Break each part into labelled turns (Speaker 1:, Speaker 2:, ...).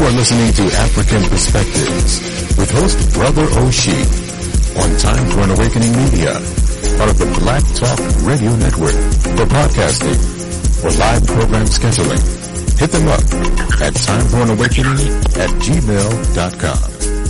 Speaker 1: are listening to African Perspectives with host Brother Oshie on Time for an Awakening Media, part of the Black Talk Radio Network. For podcasting or live program scheduling, hit them up at timeforanawakening@gmail.com.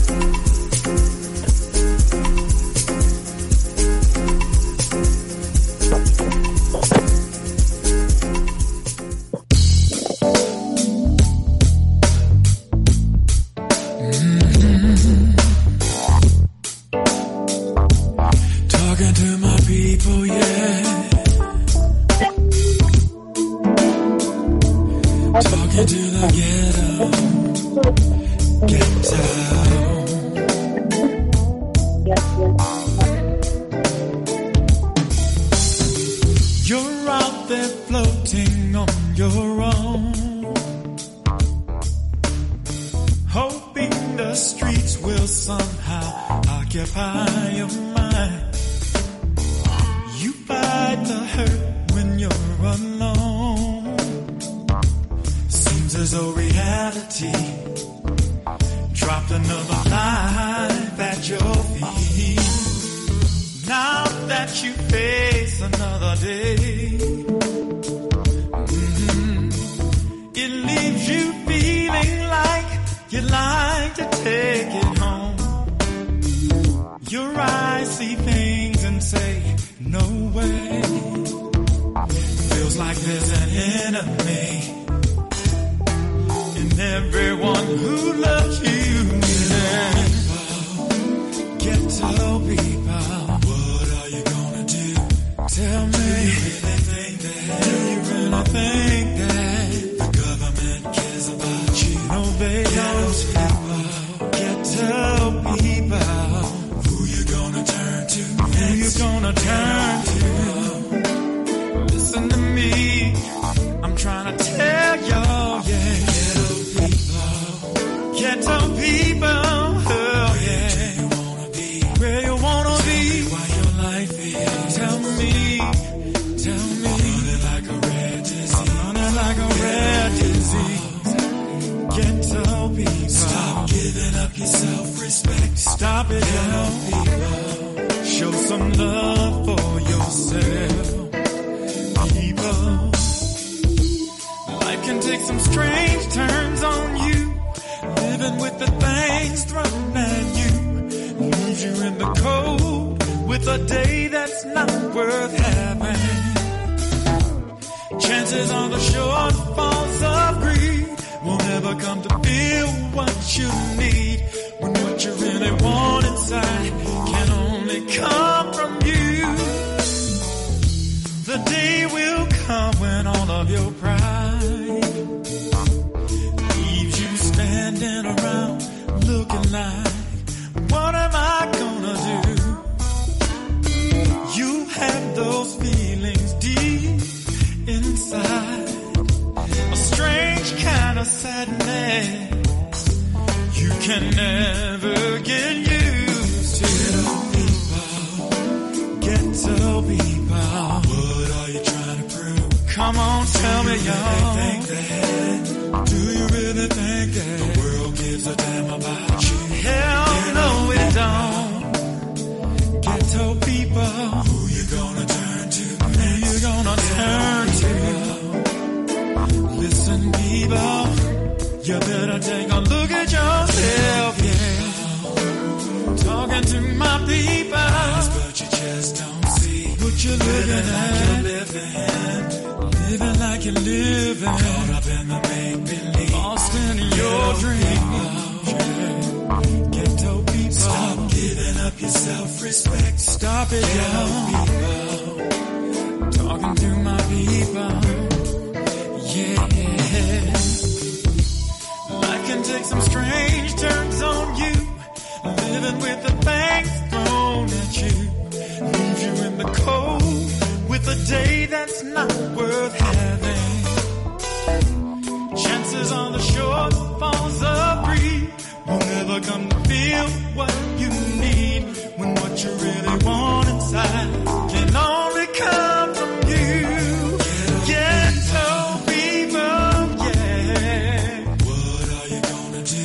Speaker 2: Can only come from you. Ghetto people, yeah. What are you gonna do?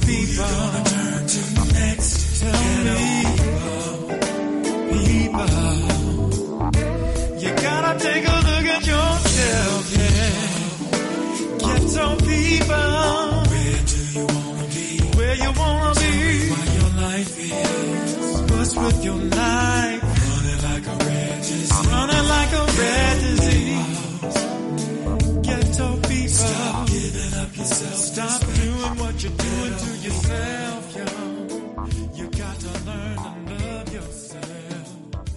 Speaker 2: people. You're gonna turn to next. Tell me, people. You gotta take a look at yourself, yeah. Ghetto people. Where do you wanna be? Where you wanna be? What your life is. What's with your life? Running like a red disease. Running like a red disease. Ghetto people. Stop giving up yourself. Stop doing what you're doing to yourself, yo. You got to learn to love yourself.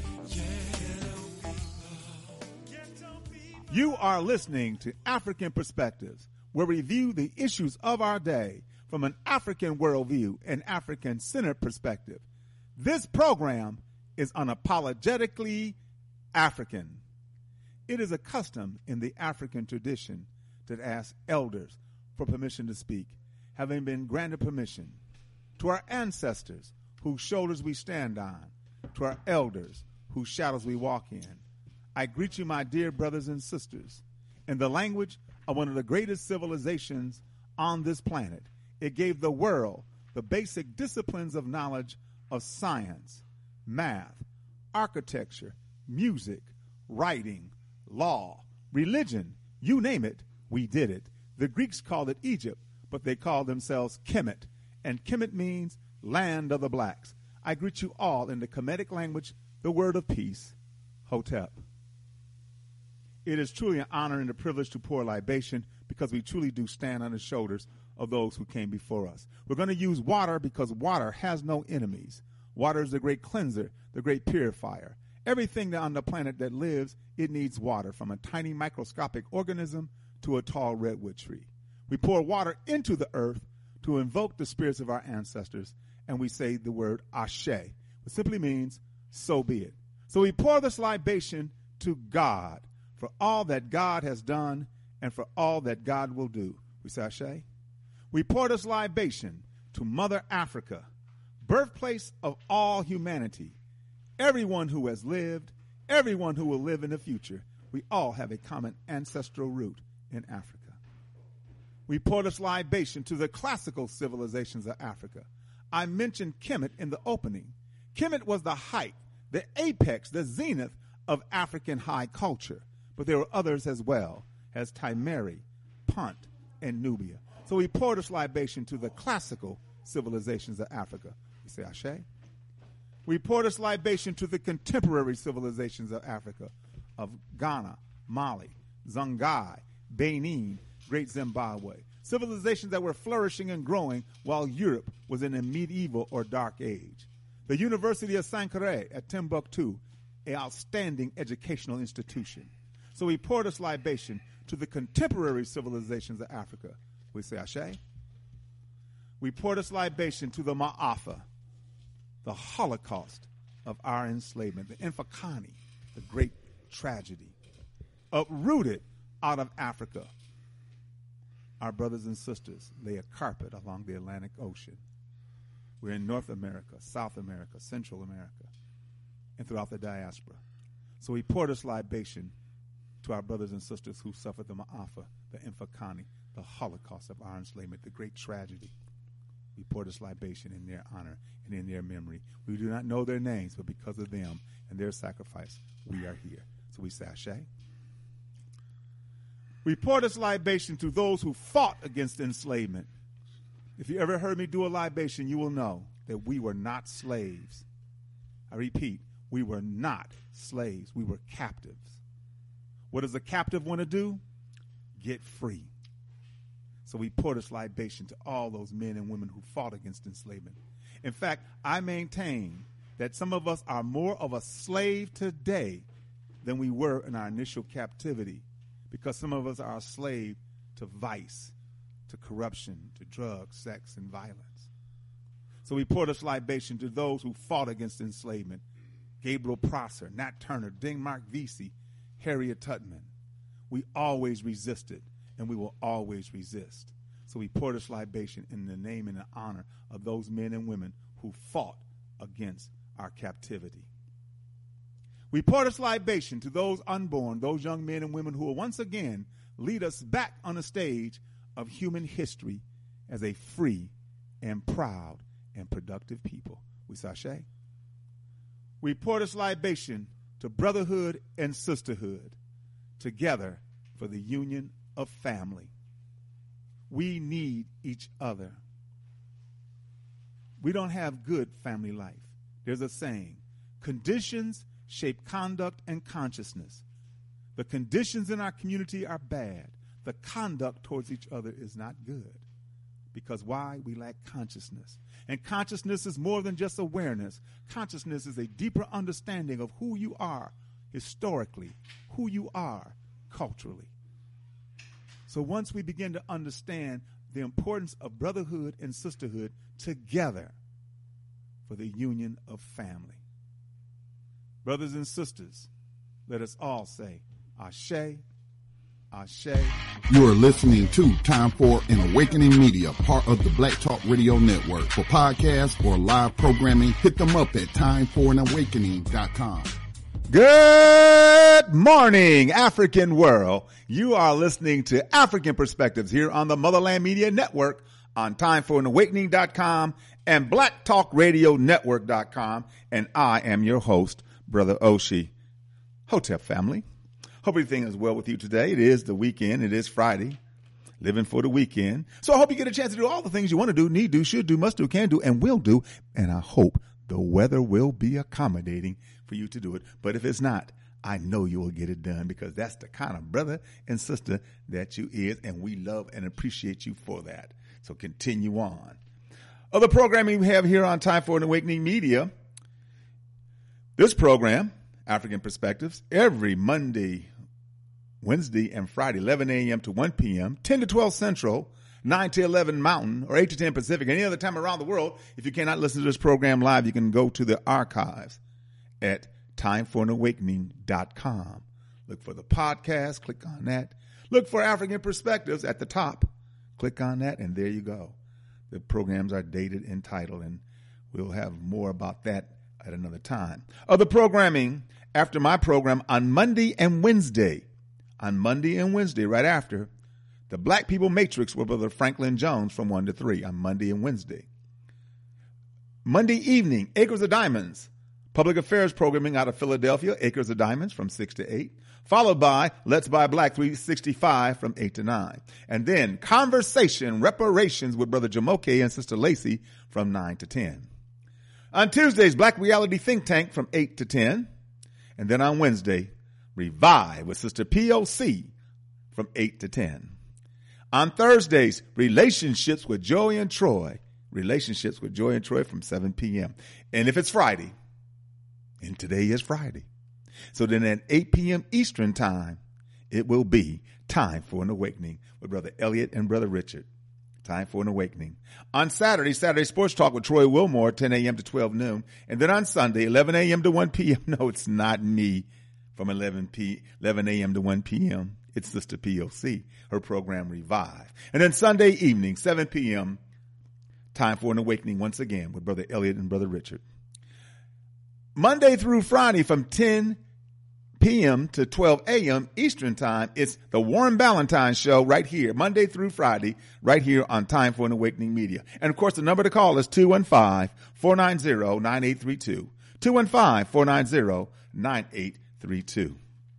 Speaker 3: You are listening to African Perspectives, where we review the issues of our day from an African worldview and African-centered perspective. This program is unapologetically African. It is a custom in the African tradition to ask elders for permission to speak, having been granted permission. To our ancestors, whose shoulders we stand on, to our elders, whose shadows we walk in, I greet you, my dear brothers and sisters, in the language of one of the greatest civilizations on this planet. It gave the world the basic disciplines of knowledge of science, math, architecture, music, writing, law, religion, you name it, we did it. The Greeks called it Egypt, but they called themselves Kemet, and Kemet means land of the blacks. I greet you all in the Kemetic language, the word of peace, Hotep. It is truly an honor and a privilege to pour libation because we truly do stand on the shoulders of those who came before us. We're going to use water because water has no enemies. Water is the great cleanser, the great purifier. Everything on the planet that lives, it needs water, from a tiny microscopic organism to a tall redwood tree. We pour water into the earth to invoke the spirits of our ancestors, and we say the word Ashe, which simply means, so be it. So we pour this libation to God for all that God has done and for all that God will do. We say Ashe. We pour this libation to Mother Africa, birthplace of all humanity. Everyone who has lived, everyone who will live in the future, we all have a common ancestral root in Africa. We pour this libation to the classical civilizations of Africa. I mentioned Kemet in the opening. Kemet was the height, the apex, the zenith of African high culture. But there were others as well, as Timeri, Punt, and Nubia. So we pour this libation to the classical civilizations of Africa. We say Ashe. We pour this libation to the contemporary civilizations of Africa, of Ghana, Mali, Songhai, Benin, Great Zimbabwe. Civilizations that were flourishing and growing while Europe was in a medieval or dark age. The University of Sankore at Timbuktu, an outstanding educational institution. So we pour this libation to the contemporary civilizations of Africa. We say Ashe. We pour this libation to the Ma'afa, the Holocaust of our enslavement, the Infakani, the great tragedy, uprooted out of Africa. Our brothers and sisters lay a carpet along the Atlantic Ocean. We're in North America, South America, Central America, and throughout the diaspora. So we pour this libation to our brothers and sisters who suffered the Ma'afa, the Infakani, the Holocaust of our enslavement, the great tragedy. We pour this libation in their honor and in their memory. We do not know their names, but because of them and their sacrifice, we are here. So we say Ashe. We pour this libation to those who fought against enslavement. If you ever heard me do a libation, you will know that we were not slaves. I repeat, we were not slaves. We were captives. What does a captive want to do? Get free. So we pour this libation to all those men and women who fought against enslavement. In fact, I maintain that some of us are more of a slave today than we were in our initial captivity, because some of us are a slave to vice, to corruption, to drugs, sex, and violence. So we pour this libation to those who fought against enslavement. Gabriel Prosser, Nat Turner, Denmark Vesey, Harriet Tubman. We always resisted, and we will always resist. So we pour this libation in the name and the honor of those men and women who fought against our captivity. We pour this libation to those unborn, those young men and women who will once again lead us back on the stage of human history as a free and proud and productive people. We sashay. We pour this libation to brotherhood and sisterhood, together for the union of family. We need each other. We don't have good family life. There's a saying, conditions shape conduct and consciousness. The conditions in our community are bad. The conduct towards each other is not good. Because why? We lack consciousness. And consciousness is more than just awareness. Consciousness is a deeper understanding of who you are historically, who you are culturally. So once we begin to understand the importance of brotherhood and sisterhood together for the union of family. Brothers and sisters, let us all say, Ashe, Ashe.
Speaker 4: You are listening to Time for an Awakening Media, part of the Black Talk Radio Network. For podcasts or live programming, hit them up at timeforanawakening.com.
Speaker 3: Good morning, African world. You are listening to African Perspectives here on the Motherland Media Network on timeforanawakening.com and blacktalkradionetwork.com. And I am your host, Brother Oshi. Hotep family. Hope everything is well with you today. It is the weekend. It is Friday. Living for the weekend. So I hope you get a chance to do all the things you want to do, need do, should do, must do, can do, and will do. And I hope the weather will be accommodating for you to do it. But if it's not, I know you will get it done because that's the kind of brother and sister that you is, and we love and appreciate you for that. So continue on. Other programming we have here on Time for an Awakening Media. This program, African Perspectives, every Monday, Wednesday, and Friday, 11 a.m. to 1 p.m., 10 to 12 Central, 9 to 11 Mountain, or 8 to 10 Pacific. Any other time around the world, if you cannot listen to this program live, you can go to the archives at timeforanawakening.com. Look for the podcast, click on that. Look for African Perspectives at the top. Click on that, and there you go. The programs are dated and titled, and we'll have more about that at another time. Other programming after my program on Monday and Wednesday. On Monday and Wednesday, right after, the Black People Matrix with Brother Franklin Jones from 1 to 3 on Monday and Wednesday. Monday evening, Acres of Diamonds, public affairs programming out of Philadelphia, Acres of Diamonds from 6 to 8, followed by Let's Buy Black 365 from 8 to 9. And then Conversation Reparations with Brother Jamoke and Sister Lacey from 9 to 10. On Tuesdays, Black Reality Think Tank from 8 to 10. And then on Wednesday, Revive with Sister POC from 8 to 10. On Thursdays, Relationships with Joy and Troy. Relationships with Joy and Troy from 7 p.m. And if it's Friday, and today is Friday, so then at 8 p.m. Eastern Time, it will be Time for an Awakening with Brother Elliot and Brother Richard. Time for an Awakening. On Saturday Sports Talk with Troy Wilmore, 10 a.m. to 12 noon. And then on Sunday, 11 a.m. to 1 p.m. No, it's not me from 11 a.m. to 1 p.m. It's Sister POC, her program Revive. And then Sunday evening, 7 p.m., Time for an Awakening once again with Brother Elliot and Brother Richard. Monday through Friday from 10 p.m. to 12 a.m. Eastern Time, it's the Warren Ballantine Show right here, Monday through Friday, right here on Time for an Awakening Media. And, of course, the number to call is 215-490-9832, 215-490-9832.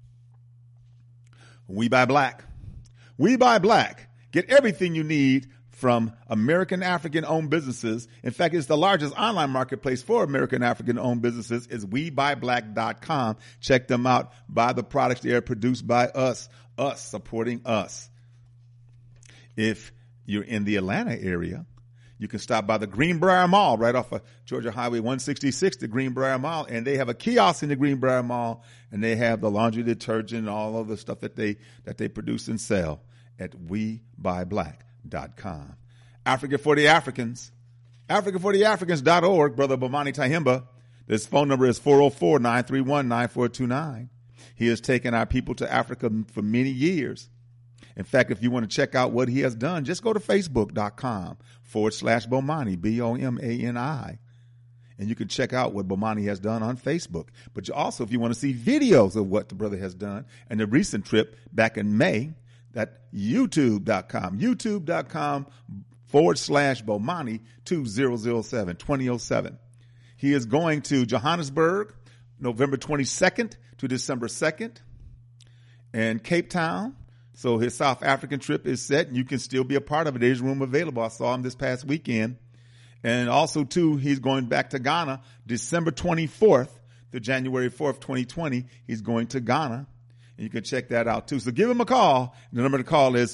Speaker 3: We Buy Black. We Buy Black. Get everything you need from American African-owned businesses. In fact, it's the largest online marketplace for American African-owned businesses is WeBuyBlack.com. Check them out. Buy the products. They are produced by us supporting us. If you're in the Atlanta area, you can stop by the Greenbrier Mall right off of Georgia Highway 166, the Greenbrier Mall, and they have a kiosk in the Greenbrier Mall, and they have the laundry detergent, all of the stuff that they produce and sell at WeBuyBlack.com. Africa for the Africans, AfricaForTheAfricans.org. Brother Bomani Tahimba, his phone number is 404-931-9429. He has taken our people to Africa for many years. In fact, if you want to check out what he has done, just go to Facebook.com/Bomani, Bomani. And you can check out what Bomani has done on Facebook. But you also, if you want to see videos of what the brother has done, and the recent trip back in May, that YouTube.com /Bomani 2007. He is going to Johannesburg, November 22nd to December 2nd, and Cape Town. So his South African trip is set, and you can still be a part of it. There's room available. I saw him this past weekend. And also, too, he's going back to Ghana December 24th to January 4th, 2020. He's going to Ghana, and you can check that out, too. So give him a call. The number to call is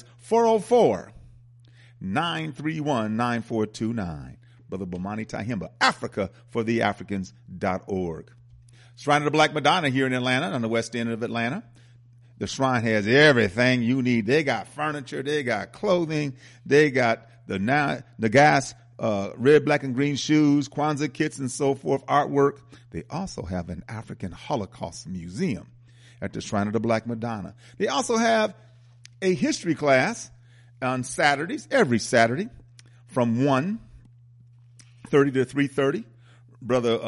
Speaker 3: 404-931-9429. Brother Bomani Tyehimba, AfricaForTheAfricans.org. Shrine of the Black Madonna here in Atlanta, on the west end of Atlanta. The shrine has everything you need. They got furniture, they got clothing, they got the gas, red, black, and green shoes, Kwanzaa kits, and so forth, artwork. They also have an African Holocaust museum at the Shrine of the Black Madonna. They also have a history class on Saturdays, every Saturday, from 1:30 to 3:30. Brother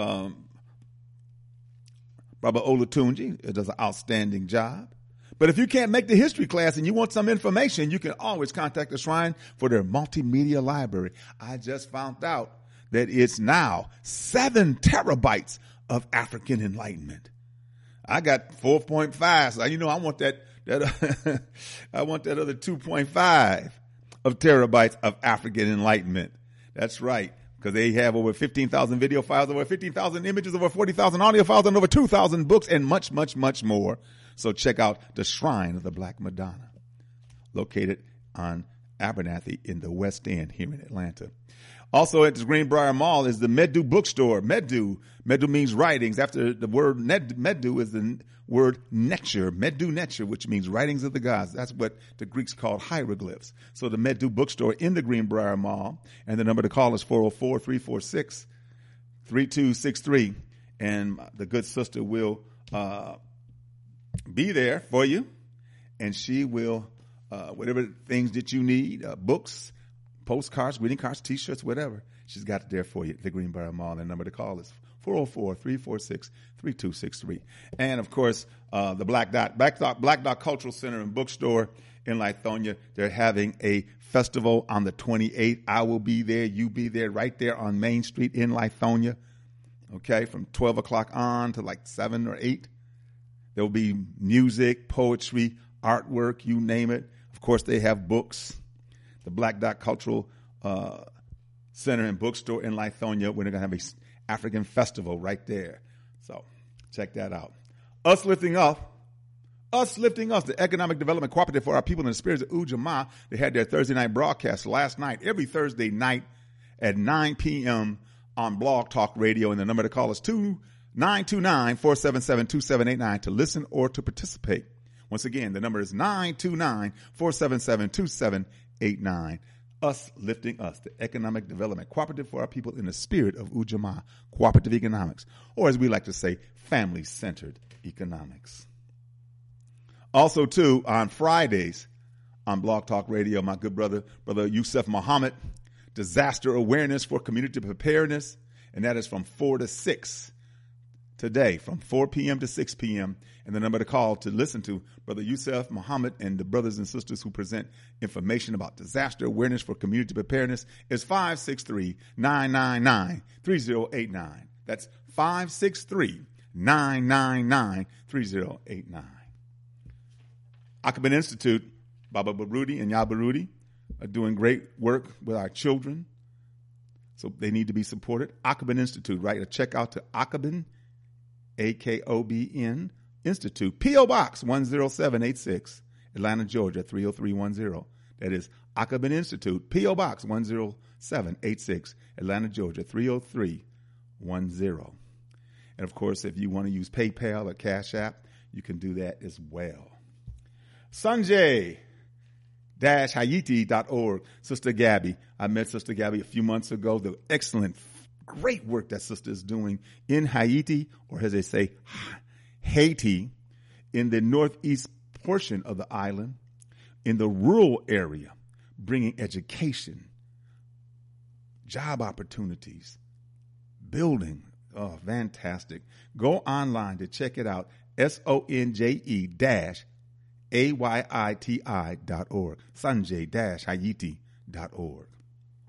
Speaker 3: Olatunji does an outstanding job. But if you can't make the history class and you want some information, you can always contact the Shrine for their multimedia library. I just found out that it's now 7 terabytes of African enlightenment. I got 4.5, so I want that I want that other 2.5 of terabytes of African enlightenment. That's right, because they have over 15,000 video files, over 15,000 images, over 40,000 audio files, and over 2,000 books, and much, much, much more. So check out the Shrine of the Black Madonna, located on Abernathy in the West End here in Atlanta. Also at the Greenbrier Mall is the Medu bookstore. Medu means writings. After the word Medu is the word Netcher, Medu Netcher, which means writings of the gods. That's what the Greeks called hieroglyphs. So the Medu bookstore in the Greenbrier Mall, and the number to call is 404-346-3263. And the good sister will be there for you, and she will, whatever things that you need, books, postcards, greeting cards, T-shirts, whatever, she's got it there for you at the Greenbrier Mall. And the number to call is 404-346-3263. And, of course, the Black Dot Cultural Center and Bookstore in Lithonia, they're having a festival on the 28th. I will be there. You be there, right there on Main Street in Lithonia, okay, from 12 o'clock on to like 7 or 8. There will be music, poetry, artwork, you name it. Of course, they have books. The Black Dot Cultural Center and Bookstore in Lithonia, we're going to have an African festival right there. So check that out. Us Lifting Us, the Economic Development Cooperative for Our People in the Spirit of Ujamaa. They had their Thursday night broadcast last night, every Thursday night at 9 p.m. on Blog Talk Radio. And the number to call is 929-477-2789 to listen or to participate. Once again, the number is 929-477-2789. Us Lifting Us, the Economic Development Cooperative for Our People in the Spirit of Ujamaa, Cooperative Economics, or as we like to say, family-centered economics. Also, too, on Fridays on Blog Talk Radio, my good brother Yusuf Muhammad, Disaster Awareness for Community Preparedness, and that is from 4 to 6 today, from 4 p.m. to 6 p.m. And the number to call to listen to Brother Yusuf Muhammad and the brothers and sisters who present information about disaster awareness for community preparedness is 563-999-3089. That's 563-999-3089. Akabin Institute, Baba Baruti and Yabarudi are doing great work with our children, so they need to be supported. Akabin Institute, write a check out to Akabin, AKOBN Institute, P.O. Box 10786, Atlanta, Georgia 30310. That is Akabin Institute, P.O. Box 10786, Atlanta, Georgia 30310. And of course, if you want to use PayPal or Cash App, you can do that as well. Sanjay-Hayiti.org. Sister Gabby. I met Sister Gabby a few months ago. The excellent, great work that sister is doing in Haiti, or as they say, Haiti, in the northeast portion of the island, in the rural area, bringing education, job opportunities, building. Oh, fantastic. Go online to check it out. SONJE-AYITI.org. Sanjay-Hayiti.org.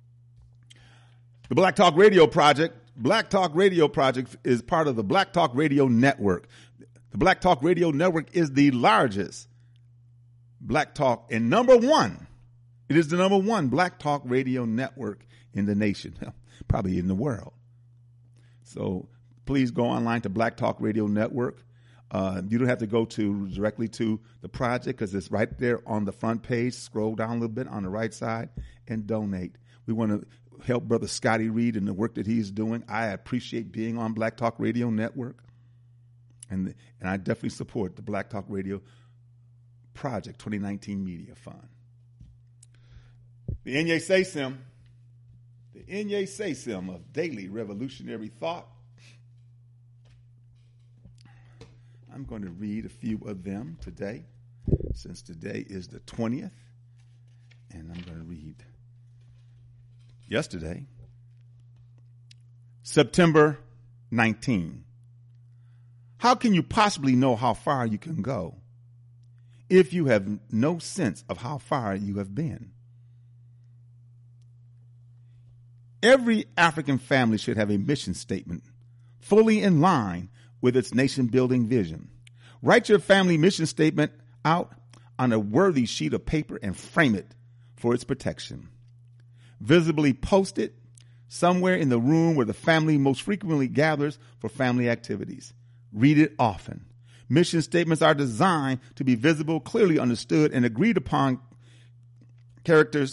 Speaker 3: The Black Talk Radio Project. Black Talk Radio Project is part of the Black Talk Radio Network. The Black Talk Radio Network is the largest Black Talk and number one. It is the number one Black Talk Radio Network in the nation, probably in the world. So please go online to Black Talk Radio Network. You don't have to go directly to the project because it's right there on the front page. Scroll down a little bit on the right side and donate. We want to help Brother Scotty Reed in the work that he's doing. I appreciate being on Black Talk Radio Network. And I definitely support the Black Talk Radio Project 2019 Media Fund. The Inye Say-Sim. The Inye Say-Sim of Daily Revolutionary Thought. I'm going to read a few of them today, since today is the 20th. And I'm going to read yesterday, September 19. How can you possibly know how far you can go if you have no sense of how far you have been? Every African family should have a mission statement fully in line with its nation-building vision. Write your family mission statement out on a worthy sheet of paper and frame it for its protection. Visibly post it somewhere in the room where the family most frequently gathers for family activities. Read it often. Mission statements are designed to be visible, clearly understood, and agreed upon characters,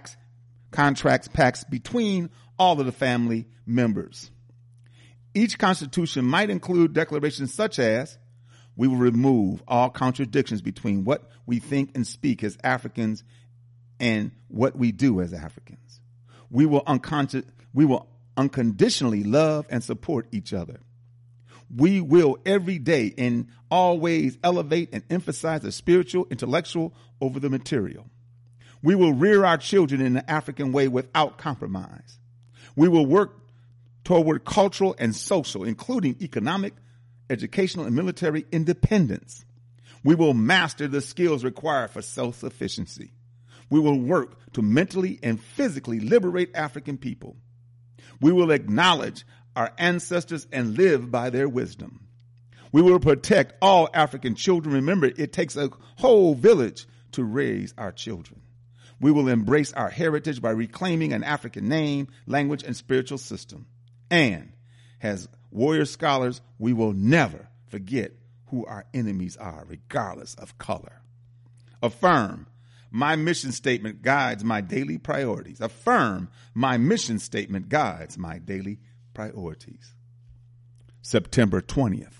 Speaker 3: contracts between all of the family members. Each constitution might include declarations such as, we will remove all contradictions between what we think and speak as Africans and what we do as Africans. We will unconditionally love and support each other. We will every day and always elevate and emphasize the spiritual, intellectual over the material. We will rear our children in the African way without compromise. We will work toward cultural and social, including economic, educational, and military independence. We will master the skills required for self-sufficiency. We will work to mentally and physically liberate African people. We will acknowledge our ancestors and live by their wisdom. We will protect all African children. Remember, it takes a whole village to raise our children. We will embrace our heritage by reclaiming an African name, language, and spiritual system. And as warrior scholars, we will never forget who our enemies are, regardless of color. Affirm, my mission statement guides my daily priorities. Affirm, my mission statement guides my daily priorities. September 20th.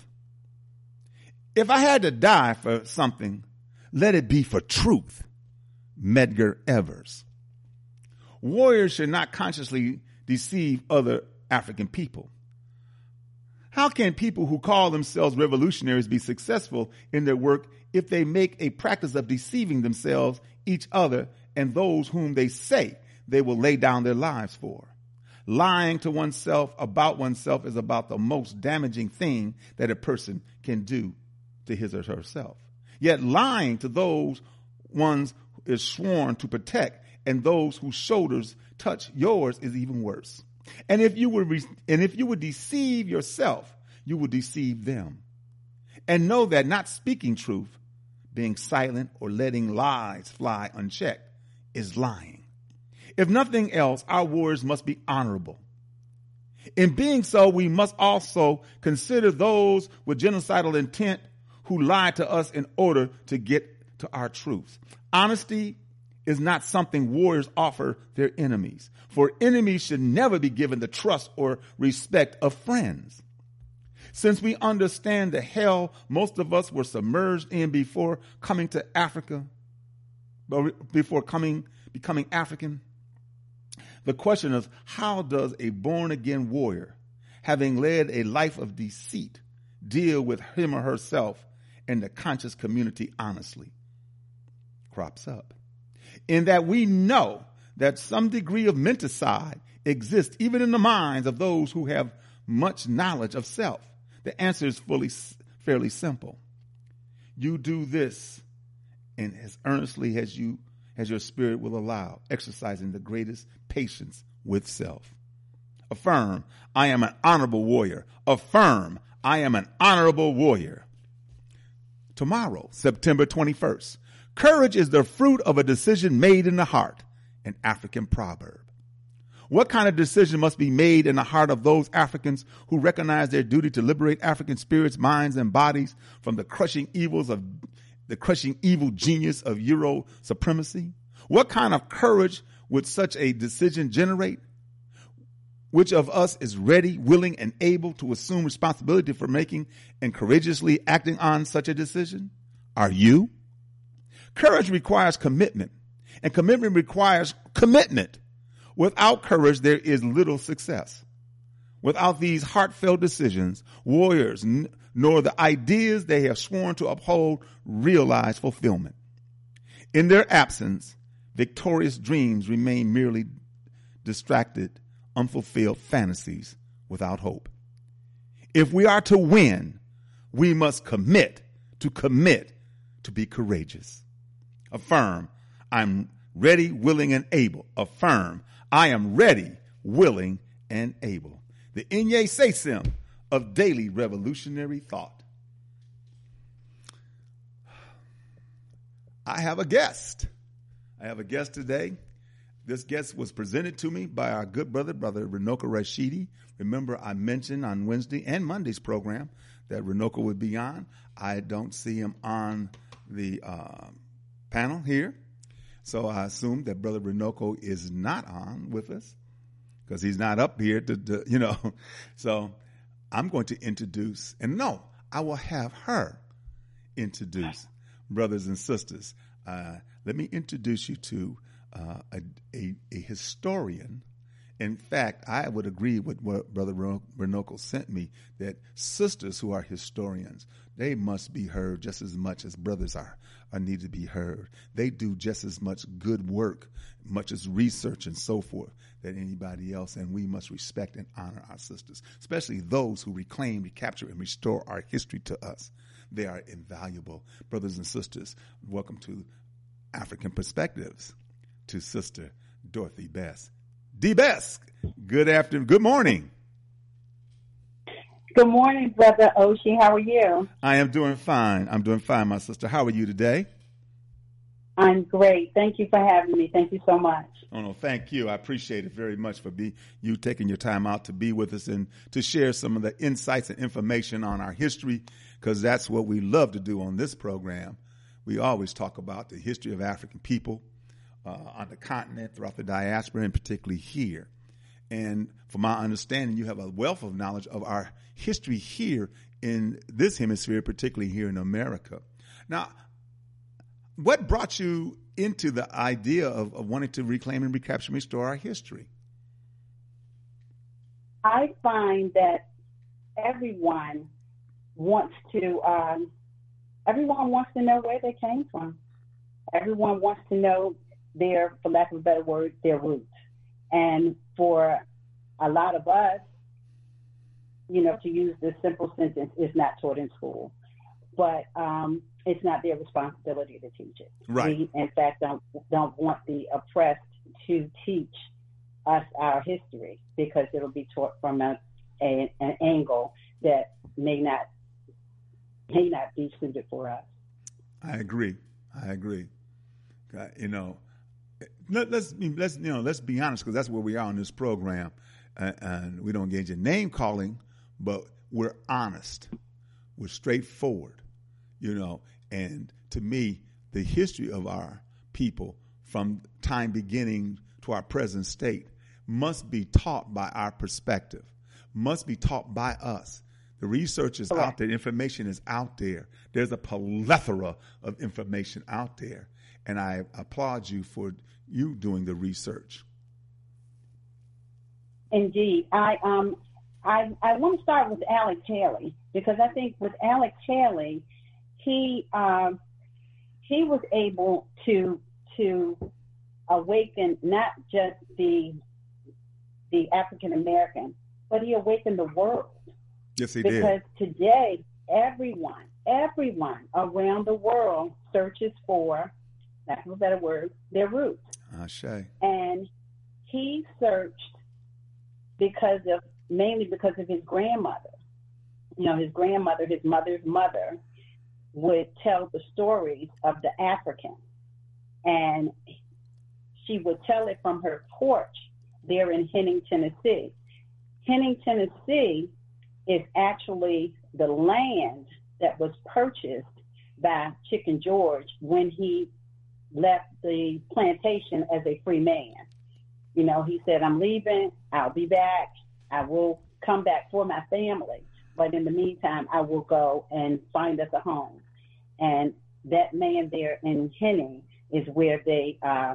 Speaker 3: If I had to die for something, let it be for truth. Medgar Evers. Warriors should not consciously deceive other African people. How can people who call themselves revolutionaries be successful in their work if they make a practice of deceiving themselves, each other, and those whom they say they will lay down their lives for? Lying to oneself about oneself is about the most damaging thing that a person can do to his or herself. Yet lying to those ones is sworn to protect and those whose shoulders touch yours is even worse. And if you would deceive yourself, you will deceive them. And know that not speaking truth, being silent or letting lies fly unchecked is lying. If nothing else, our words must be honorable. In being so, we must also consider those with genocidal intent who lie to us in order to get to our truths. Honesty is not something warriors offer their enemies, for enemies should never be given the trust or respect of friends. Since we understand the hell most of us were submerged in before coming to Africa, before becoming African, the question is, how does a born-again warrior, having led a life of deceit, deal with him or herself and the conscious community honestly? Crops up. In that we know that some degree of menticide exists even in the minds of those who have much knowledge of self. The answer is fairly simple. You do this, and as earnestly as your spirit will allow, exercising the greatest patience with self. Affirm, I am an honorable warrior. Affirm, I am an honorable warrior. Tomorrow, September 21st, courage is the fruit of a decision made in the heart, an African proverb. What kind of decision must be made in the heart of those Africans who recognize their duty to liberate African spirits, minds, and bodies from the crushing evil genius of Euro supremacy? What kind of courage would such a decision generate? Which of us is ready, willing, and able to assume responsibility for making and courageously acting on such a decision? Are you? Courage requires commitment, and commitment requires commitment. Without courage, there is little success. Without these heartfelt decisions, warriors nor the ideas they have sworn to uphold realize fulfillment. In their absence, victorious dreams remain merely distracted, unfulfilled fantasies without hope. If we are to win, we must commit to be courageous. Affirm, I'm ready, willing, and able. Affirm, I am ready, willing, and able. The Inye Sesim of daily revolutionary thought. I have a guest. Today. This guest was presented to me by our good brother Runoko Rashidi. Remember, I mentioned on Wednesday and Monday's program that Runoko would be on. I don't see him on the panel here. So I assume that Brother Runoko is not on with us because he's not up here to. So I'm going to introduce, and no, I will have her introduce brothers and sisters. Let me introduce you to a historian. In fact, I would agree with what Brother Runoko sent me, that sisters who are historians, they must be heard just as much as brothers are need to be heard. They do just as much good work, much as research and so forth, than anybody else, and we must respect and honor our sisters, especially those who reclaim, recapture, and restore our history to us. They are invaluable. Brothers and sisters, welcome to African Perspectives, to Sister Dorothy Best. D-Best, good morning.
Speaker 5: Good morning, Brother Oshie. How are you?
Speaker 3: I am doing fine. My sister. How are you today?
Speaker 5: I'm great. Thank you for having me. Thank you so much.
Speaker 3: Oh, no, thank you. I appreciate it very much for you taking your time out to be with us and to share some of the insights and information on our history, because that's what we love to do on this program. We always talk about the history of African people on the continent, throughout the diaspora, and particularly here. And from my understanding, you have a wealth of knowledge of our history here in this hemisphere, particularly here in America. Now, what brought you into the idea of wanting to reclaim and recapture and restore our history?
Speaker 5: I find that everyone wants to know where they came from. Everyone wants to know their, for lack of a better word, their roots. And for a lot of us, to use this simple sentence, is not taught in school. But it's not their responsibility to teach it.
Speaker 3: Right.
Speaker 5: We, in fact, don't want the oppressed to teach us our history, because it'll be taught from an angle that may not be suited for us.
Speaker 3: I agree. Let's be honest, because that's where we are on this program, and we don't engage in name calling, but we're honest, we're straightforward, And to me, the history of our people from time beginning to our present state must be taught by our perspective, must be taught by us. The research is out there. The information is out there. There's a plethora of information out there. And I applaud you for you doing the research.
Speaker 5: Indeed. I want to start with Alex Haley, because I think with Alex Haley, he was able to awaken not just the African American, but he awakened the world.
Speaker 3: Yes, he did.
Speaker 5: Because today, everyone around the world searches for, that's a better word, their roots.
Speaker 3: Ashe.
Speaker 5: And he searched mainly because of his grandmother. You know, his grandmother, his mother's mother, would tell the stories of the African. And she would tell it from her porch there in Henning, Tennessee. Henning, Tennessee is actually the land that was purchased by Chicken George when he left the plantation as a free man. You know, he said, I'm leaving, I'll be back, I will come back for my family, but in the meantime, I will go and find us a home. And that land there in Henning is where they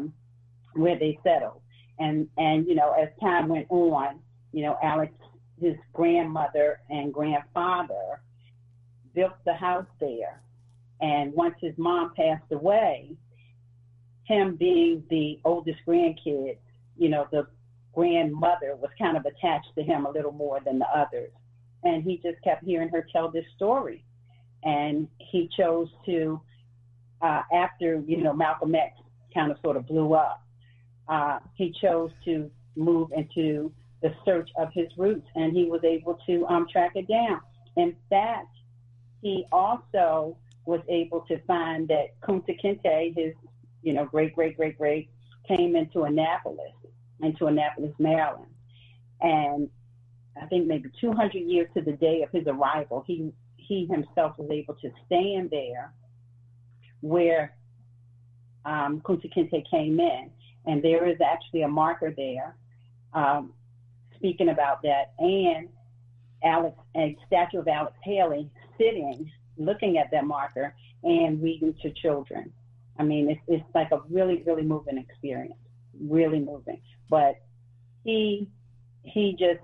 Speaker 5: settled. And you know, as time went on, you know, Alex, his grandmother and grandfather built the house there. And once his mom passed away, him being the oldest grandkid, you know, the grandmother was kind of attached to him a little more than the others. And he just kept hearing her tell this story. And he chose to, after, you know, Malcolm X kind of sort of blew up, he chose to move into the search of his roots, and he was able to track it down. In fact, he also was able to find that Kunta Kinte, his, you know, great, came into Annapolis, Maryland. And I think maybe 200 years to the day of his arrival, he himself was able to stand there where Kunta Kinte came in. And there is actually a marker there speaking about that. And a statue of Alex Haley sitting, looking at that marker and reading to children. I mean, it's like a really, really moving experience, really moving. But he just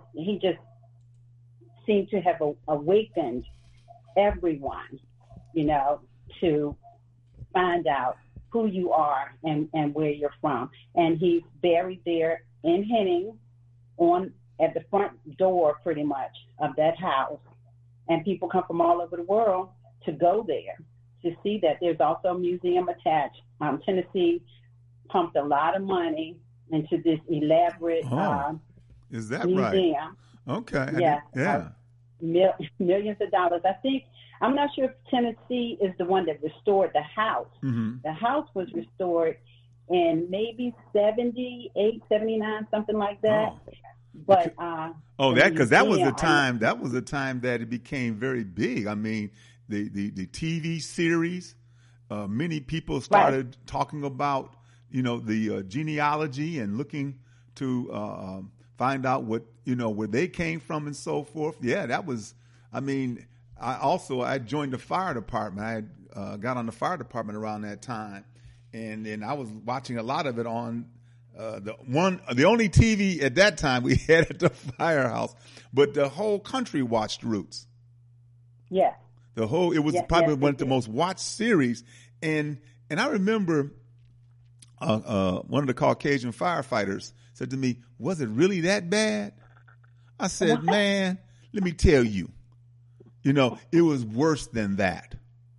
Speaker 5: seemed to have awakened everyone, you know, to find out who you are and where you're from. And he's buried there in Henning at the front door pretty much of that house. And people come from all over the world to go there to see that. There's also a museum attached. Tennessee pumped a lot of money into this elaborate
Speaker 3: is that
Speaker 5: museum.
Speaker 3: Right? Okay.
Speaker 5: Yeah. Millions of dollars. I'm not sure if Tennessee is the one that restored the house. Mm-hmm. The house was restored in maybe 78, 79, something like that. Oh. But
Speaker 3: that was the time. That was the time that it became very big. I mean, the TV series. Many people started talking about, you know, the genealogy and looking to find out what, you know, where they came from and so forth. Yeah, that was. I mean, I joined the fire department. I got on the fire department around that time, and then I was watching a lot of it on the only TV at that time we had at the firehouse, but the whole country watched Roots.
Speaker 5: Yeah.
Speaker 3: It was probably one of the most watched series, and I remember one of the Caucasian firefighters said to me, "Was it really that bad?" I said, "Man, let me tell you, you know, it was worse than that."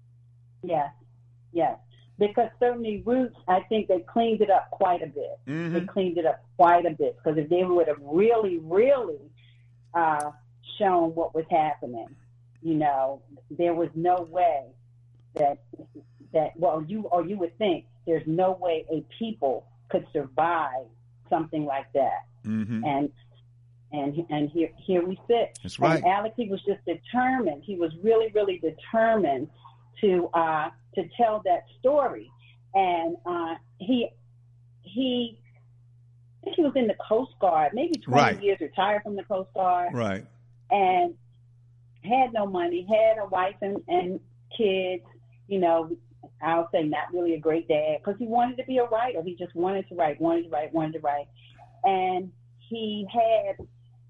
Speaker 5: Yes. Because certainly Roots, I think they cleaned it up quite a bit. Mm-hmm. They cleaned it up quite a bit, because if they would have really, really shown what was happening, you know, there was no way that you would think there's no way a people could survive something like that. Mm-hmm. And here we sit.
Speaker 3: That's right.
Speaker 5: And Alex, he was just determined. He was really, really determined to tell that story. And he I think he was in the Coast Guard, maybe 20 years, retired from the Coast Guard.
Speaker 3: Right.
Speaker 5: And had no money, had a wife and kids, you know, I'll say not really a great dad, because he wanted to be a writer. He just wanted to write. And he had,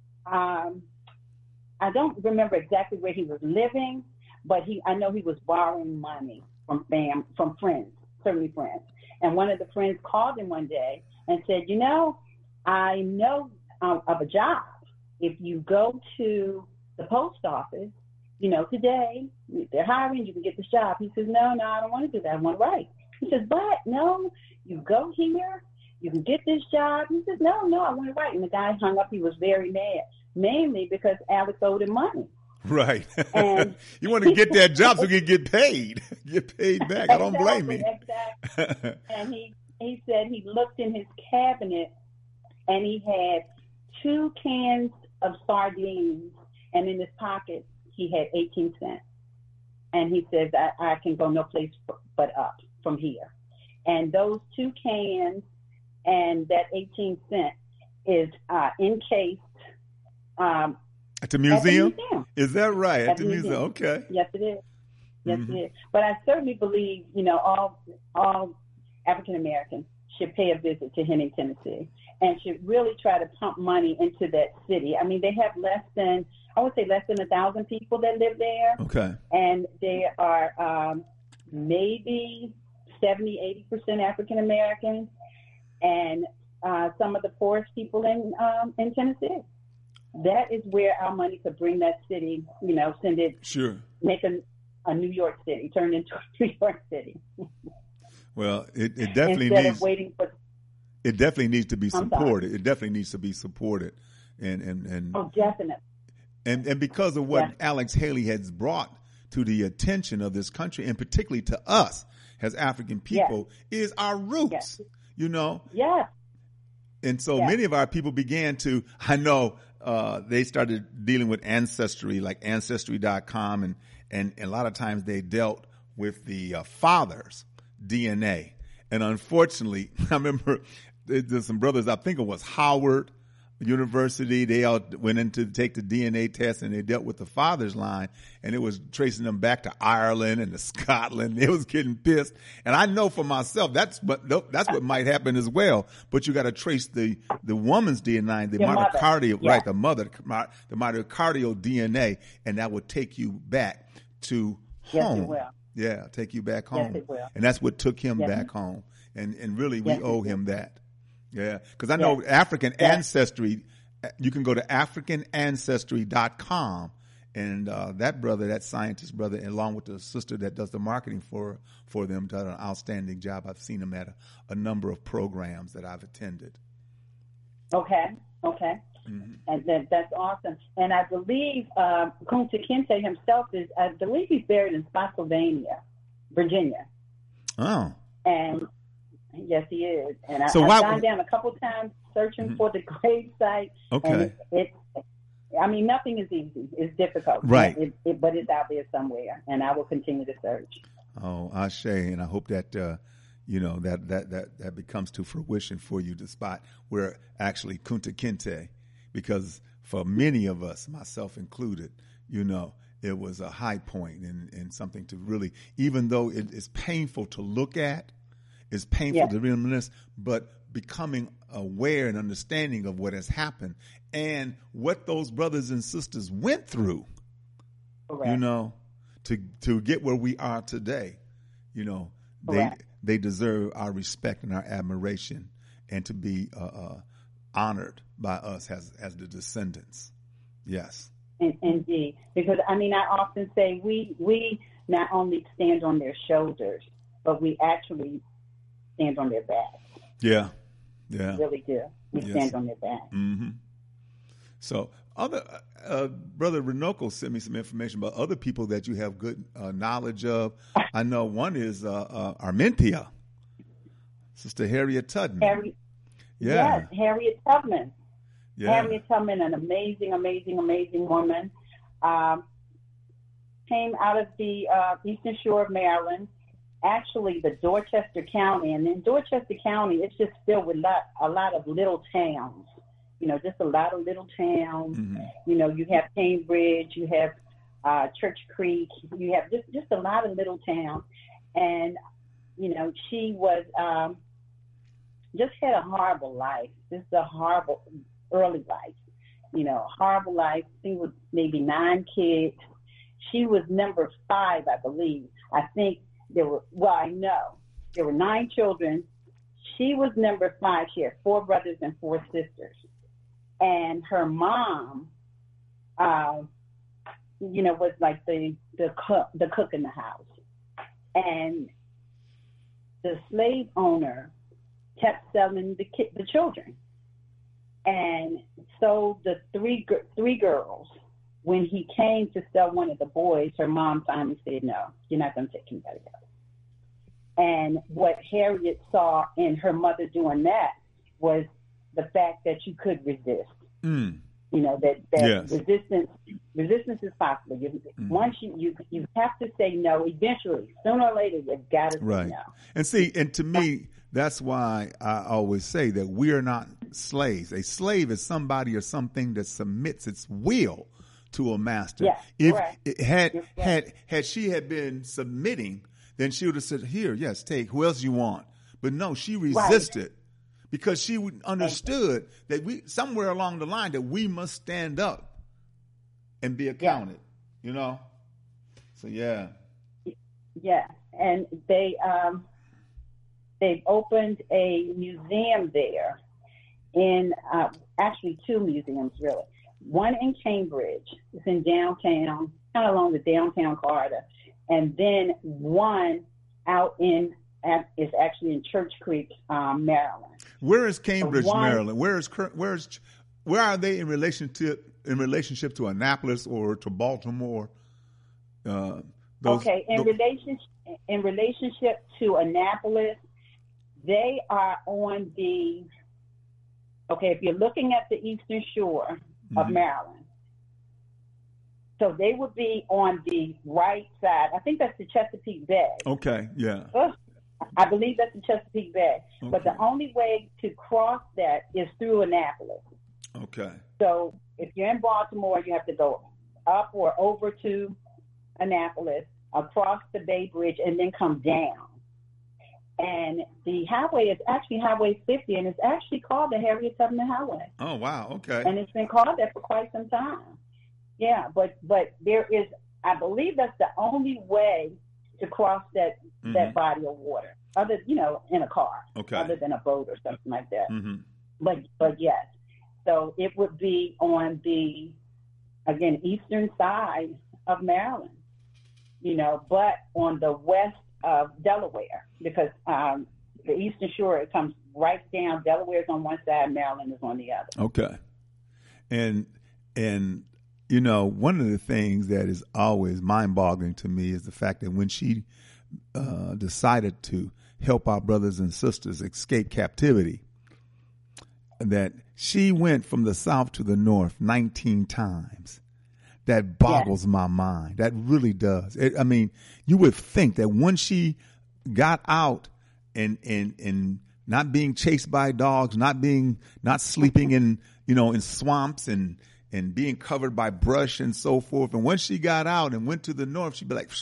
Speaker 5: I don't remember exactly where he was living, but I know he was borrowing money from friends, certainly friends. And one of the friends called him one day and said, you know, I know of a job. If you go to the post office, you know, today, they're hiring, you can get this job. He says, no, I don't want to do that. I want to write. He says, but no, you go here you can get this job. He says, no, I want to write. And the guy hung up. He was very mad, mainly because Alex owed him money.
Speaker 3: Right.
Speaker 5: And
Speaker 3: you want to get that job so you can get paid. Get paid back. I don't blame you.
Speaker 5: Exactly. And he said he looked in his cabinet and he had 2 cans of sardines, and in his pocket he had 18 cents. And he says, I can go no place but up from here. And those 2 cans and that 18 cents is encased
Speaker 3: at the museum?
Speaker 5: At the museum.
Speaker 3: Is that right?
Speaker 5: At the museum.
Speaker 3: Okay.
Speaker 5: Yes, it is. Yes, it is. But I certainly believe, all African Americans should pay a visit to Henning, Tennessee, and should really try to pump money into that city. I mean, they have less than 1,000 people that live there.
Speaker 3: Okay.
Speaker 5: And there are maybe 70-80% African Americans, and some of the poorest people in Tennessee. That is where our money could bring that city, send it,
Speaker 3: sure,
Speaker 5: make a New York City, turn into a New York City.
Speaker 3: Well, it definitely
Speaker 5: Instead
Speaker 3: needs.
Speaker 5: Of waiting for,
Speaker 3: it definitely needs to be supported. It definitely needs to be supported, and
Speaker 5: oh, definitely.
Speaker 3: And because of what Alex Haley has brought to the attention of this country, and particularly to us as African people, is our roots.
Speaker 5: Yes.
Speaker 3: And so many of our people began to, I know, they started dealing with Ancestry, like Ancestry.com, and a lot of times they dealt with the father's DNA. And unfortunately, I remember there's some brothers, I think it was Howard University, they all went in to take the DNA test, and they dealt with the father's line, and it was tracing them back to Ireland and to Scotland. It was getting pissed. And I know for myself, that's what might happen as well. But you got to trace the woman's DNA, the mitochondrial, right? The mitochondrial DNA, and that would take you back to home.
Speaker 5: Yes, it will.
Speaker 3: Yeah, take you back home.
Speaker 5: Yes, it will.
Speaker 3: And that's what took him back home. And really, we owe him that. Yeah, because I know African Ancestry, you can go to AfricanAncestry.com, and that scientist brother, along with the sister that does the marketing for them, done an outstanding job. I've seen them at a number of programs that I've attended.
Speaker 5: Okay. Mm-hmm. And that's awesome. And I believe Kunta Kinte himself he's buried in Spotsylvania, Virginia.
Speaker 3: Oh.
Speaker 5: And yes, he is. And I've gone down a couple times searching for the grave site.
Speaker 3: Okay.
Speaker 5: And nothing is easy. It's difficult.
Speaker 3: Right.
Speaker 5: But it's out there somewhere, and I will continue to search.
Speaker 3: Oh, Ashe, and I hope that that becomes to fruition for you, the spot where actually Kunta Kinte, because for many of us, myself included, it was a high point and something to really, even though it is painful to look at, it's painful to reminisce, but becoming aware and understanding of what has happened and what those brothers and sisters went through, to get where we are today, they deserve our respect and our admiration, and to be honored by us as the descendants. Yes.
Speaker 5: Indeed. Because, I often say we not only stand on their shoulders, but we actually stand on their back.
Speaker 3: Yeah.
Speaker 5: We really do. We stand on their back.
Speaker 3: Mm-hmm. So, Brother Runoko sent me some information about other people that you have good knowledge of. I know one is Armentia, Sister Harriet Tubman.
Speaker 5: Yes, Harriet Tubman.
Speaker 3: Yeah.
Speaker 5: Harriet Tubman, an amazing, amazing, amazing woman. Came out of the Eastern Shore of Maryland, actually the Dorchester County. And in Dorchester County, it's just filled with a lot of little towns. Just a lot of little towns. Mm-hmm. You have Cambridge, you have Church Creek, you have just a lot of little towns. And, she was just had a horrible life. Just a horrible early life. Horrible life. She was maybe 9 kids. She was number 5, I believe. I think there were 9 children. She was number 5. She had 4 brothers and 4 sisters. And her mom, was like the cook in the house. And the slave owner kept selling the children. And so the three girls, when he came to sell one of the boys, her mom finally said, no, you're not going to take anybody else. And what Harriet saw in her mother doing that was the fact that you could resist. You know, that yes. resistance is possible. Once you have to say no, eventually, sooner or later, you've got to say no.
Speaker 3: And see, and to me, that's why I always say that we are not slaves. A slave is somebody or something that submits its will to a master.
Speaker 5: Yeah,
Speaker 3: if
Speaker 5: right.
Speaker 3: had she had been submitting, then she would have said, here, yes, take who else you want. But no, she resisted. Right. Because she understood that we somewhere along the line that we must stand up and be accounted, you know. So yeah. And
Speaker 5: they've opened a museum there, in actually two museums really. One in Cambridge, it's in downtown, kind of along the downtown corridor, and then one out in. Is actually in Church Creek, Maryland.
Speaker 3: Where is Cambridge, Maryland? Where are they in relationship to Annapolis or to Baltimore? In relationship to Annapolis,
Speaker 5: they are on the. Okay, if you're looking at the eastern shore of Maryland, so they would be on the right side. I think that's the Chesapeake Bay.
Speaker 3: Okay, yeah.
Speaker 5: I believe that's the Chesapeake Bay. Okay. But the only way to cross that is through Annapolis.
Speaker 3: Okay.
Speaker 5: So if you're in Baltimore, you have to go up or over to Annapolis, across the Bay Bridge, and then come down. And the highway is actually Highway 50, and it's actually called the Harriet Tubman Highway.
Speaker 3: Oh, wow. Okay.
Speaker 5: And it's been called that for quite some time. Yeah, but there is, I believe that's the only way to cross that body of water, other, in a car, other than a boat or something like that. But yes, so it would be on the, again, eastern side of Maryland, but on the west of Delaware, because the eastern shore, it comes right down. Delaware's on one side, Maryland is on the other.
Speaker 3: Okay. And one of the things that is always mind-boggling to me is the fact that when she decided to help our brothers and sisters escape captivity, that she went from the south to the north 19 times. That boggles my mind. That really does. You would think that once she got out and not being chased by dogs, not sleeping in swamps and being covered by brush and so forth. And once she got out and went to the north, she'd be like,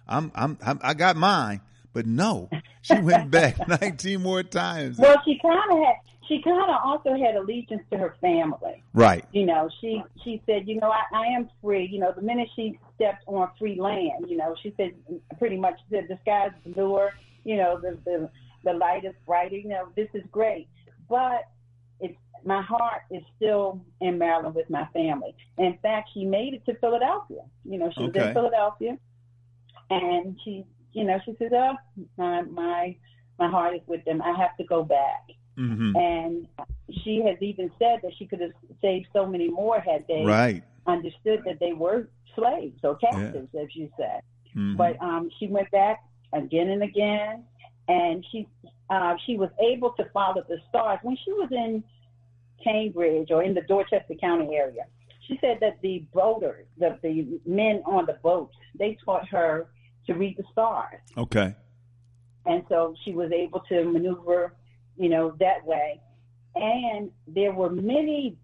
Speaker 3: I got mine. But no, she went back 19 more times.
Speaker 5: Well, she kind of also had allegiance to her family.
Speaker 3: Right.
Speaker 5: She said, I am free. The minute she stepped on free land, she said, pretty much said, the sky's bluer, the light is brighter, this is great. But my heart is still in Maryland with my family. In fact, she made it to Philadelphia. She was in Philadelphia, and she says, "Oh, my heart is with them. I have to go back." And she has even said that she could have saved so many more had they understood that they were slaves or captives, as you said. But she went back again and again, and she was able to follow the stars when she was in Cambridge or in the Dorchester County area. She said that the boaters, the men on the boats, they taught her to read the stars.
Speaker 3: Okay.
Speaker 5: And so she was able to maneuver, that way. And there were many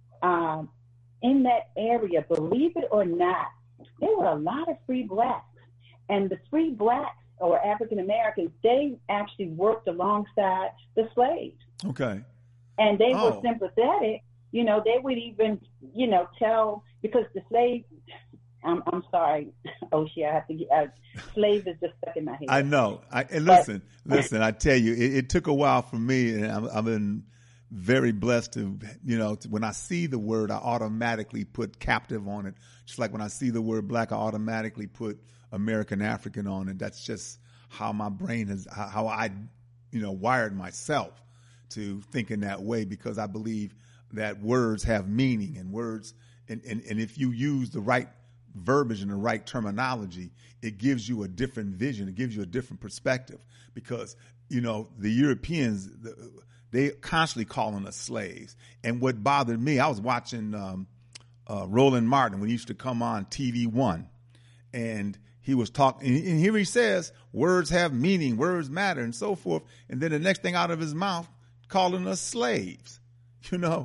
Speaker 5: in that area, believe it or not, there were a lot of free blacks. And the free blacks or African Americans, they actually worked alongside the slaves.
Speaker 3: Okay.
Speaker 5: And they were sympathetic. They would even, tell, because the slave, I'm sorry, Oshie, I have to slave is just stuck in my head.
Speaker 3: I know. Listen, I tell you, it took a while for me, and I've been very blessed to, when I see the word, I automatically put captive on it. Just like when I see the word black, I automatically put American African on it. That's just how my brain how I, wired myself to think in that way, because I believe that words have meaning, and words, and if you use the right verbiage and the right terminology, it gives you a different vision. It gives you a different perspective, because, you know, the Europeans, they constantly calling us slaves. And what bothered me, I was watching Roland Martin when he used to come on TV One, and he was talking, and here he says, words have meaning, words matter, and so forth. And then the next thing out of his mouth, calling us slaves. You know,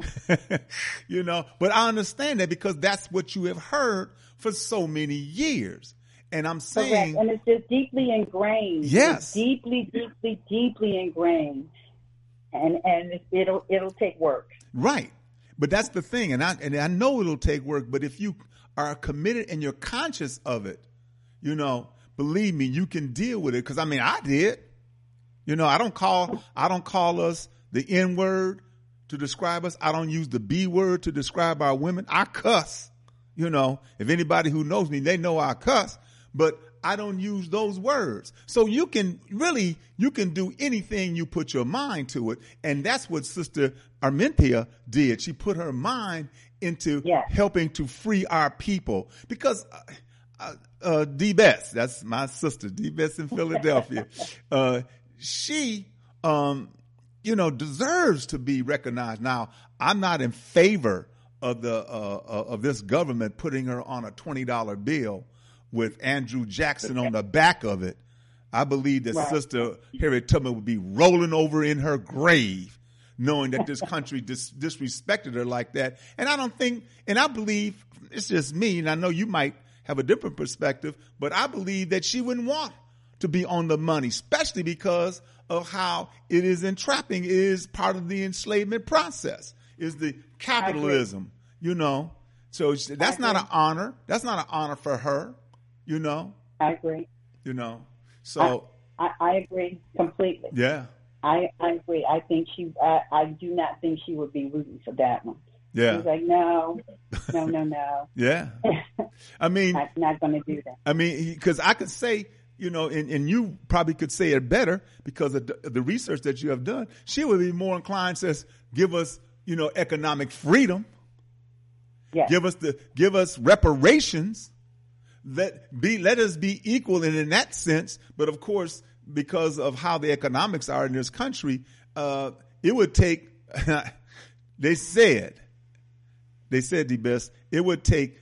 Speaker 3: you know, but I understand that because that's what you have heard for so many years. And I'm saying,
Speaker 5: correct. And it's just deeply ingrained.
Speaker 3: Yes.
Speaker 5: It's deeply ingrained. And it'll take work.
Speaker 3: Right. But that's the thing. And I know it'll take work, but if you are committed and you're conscious of it, you know, believe me, you can deal with it. Cause I mean, I did, you know, I don't call us the N word to describe us. I don't use the B word to describe our women. I cuss, you know, if anybody who knows me, they know I cuss, but I don't use those words. So you can do anything you put your mind to it. And that's what Sister Armintia did. She put her mind into helping to free our people, because, D. Bess, that's my sister, D. Bess in Philadelphia. She, you know, deserves to be recognized. Now, I'm not in favor of of this government putting her on a $20 bill with Andrew Jackson on the back of it. I believe that Sister Harriet Tubman would be rolling over in her grave, knowing that this country disrespected her like that. And I believe, it's just me, and I know you might have a different perspective, but I believe that she wouldn't want to be on the money, especially because of how it is entrapping, is part of the enslavement process, is the capitalism, you know. So that's not an honor. That's not an honor for her, you know.
Speaker 5: I agree.
Speaker 3: You know, so.
Speaker 5: I agree completely.
Speaker 3: Yeah.
Speaker 5: I agree. I think I do not think she would be rooting for that one.
Speaker 3: Yeah.
Speaker 5: She's like, no.
Speaker 3: Yeah. I mean.
Speaker 5: I'm not going to do that.
Speaker 3: I mean, because I could say, you know, and you probably could say it better because of the research that you have done. She would be more inclined to give us, you know, economic freedom.
Speaker 5: Yes.
Speaker 3: Give us reparations. Let us be equal in that sense. But of course, because of how the economics are in this country, it would take. They said, D. Bess, it would take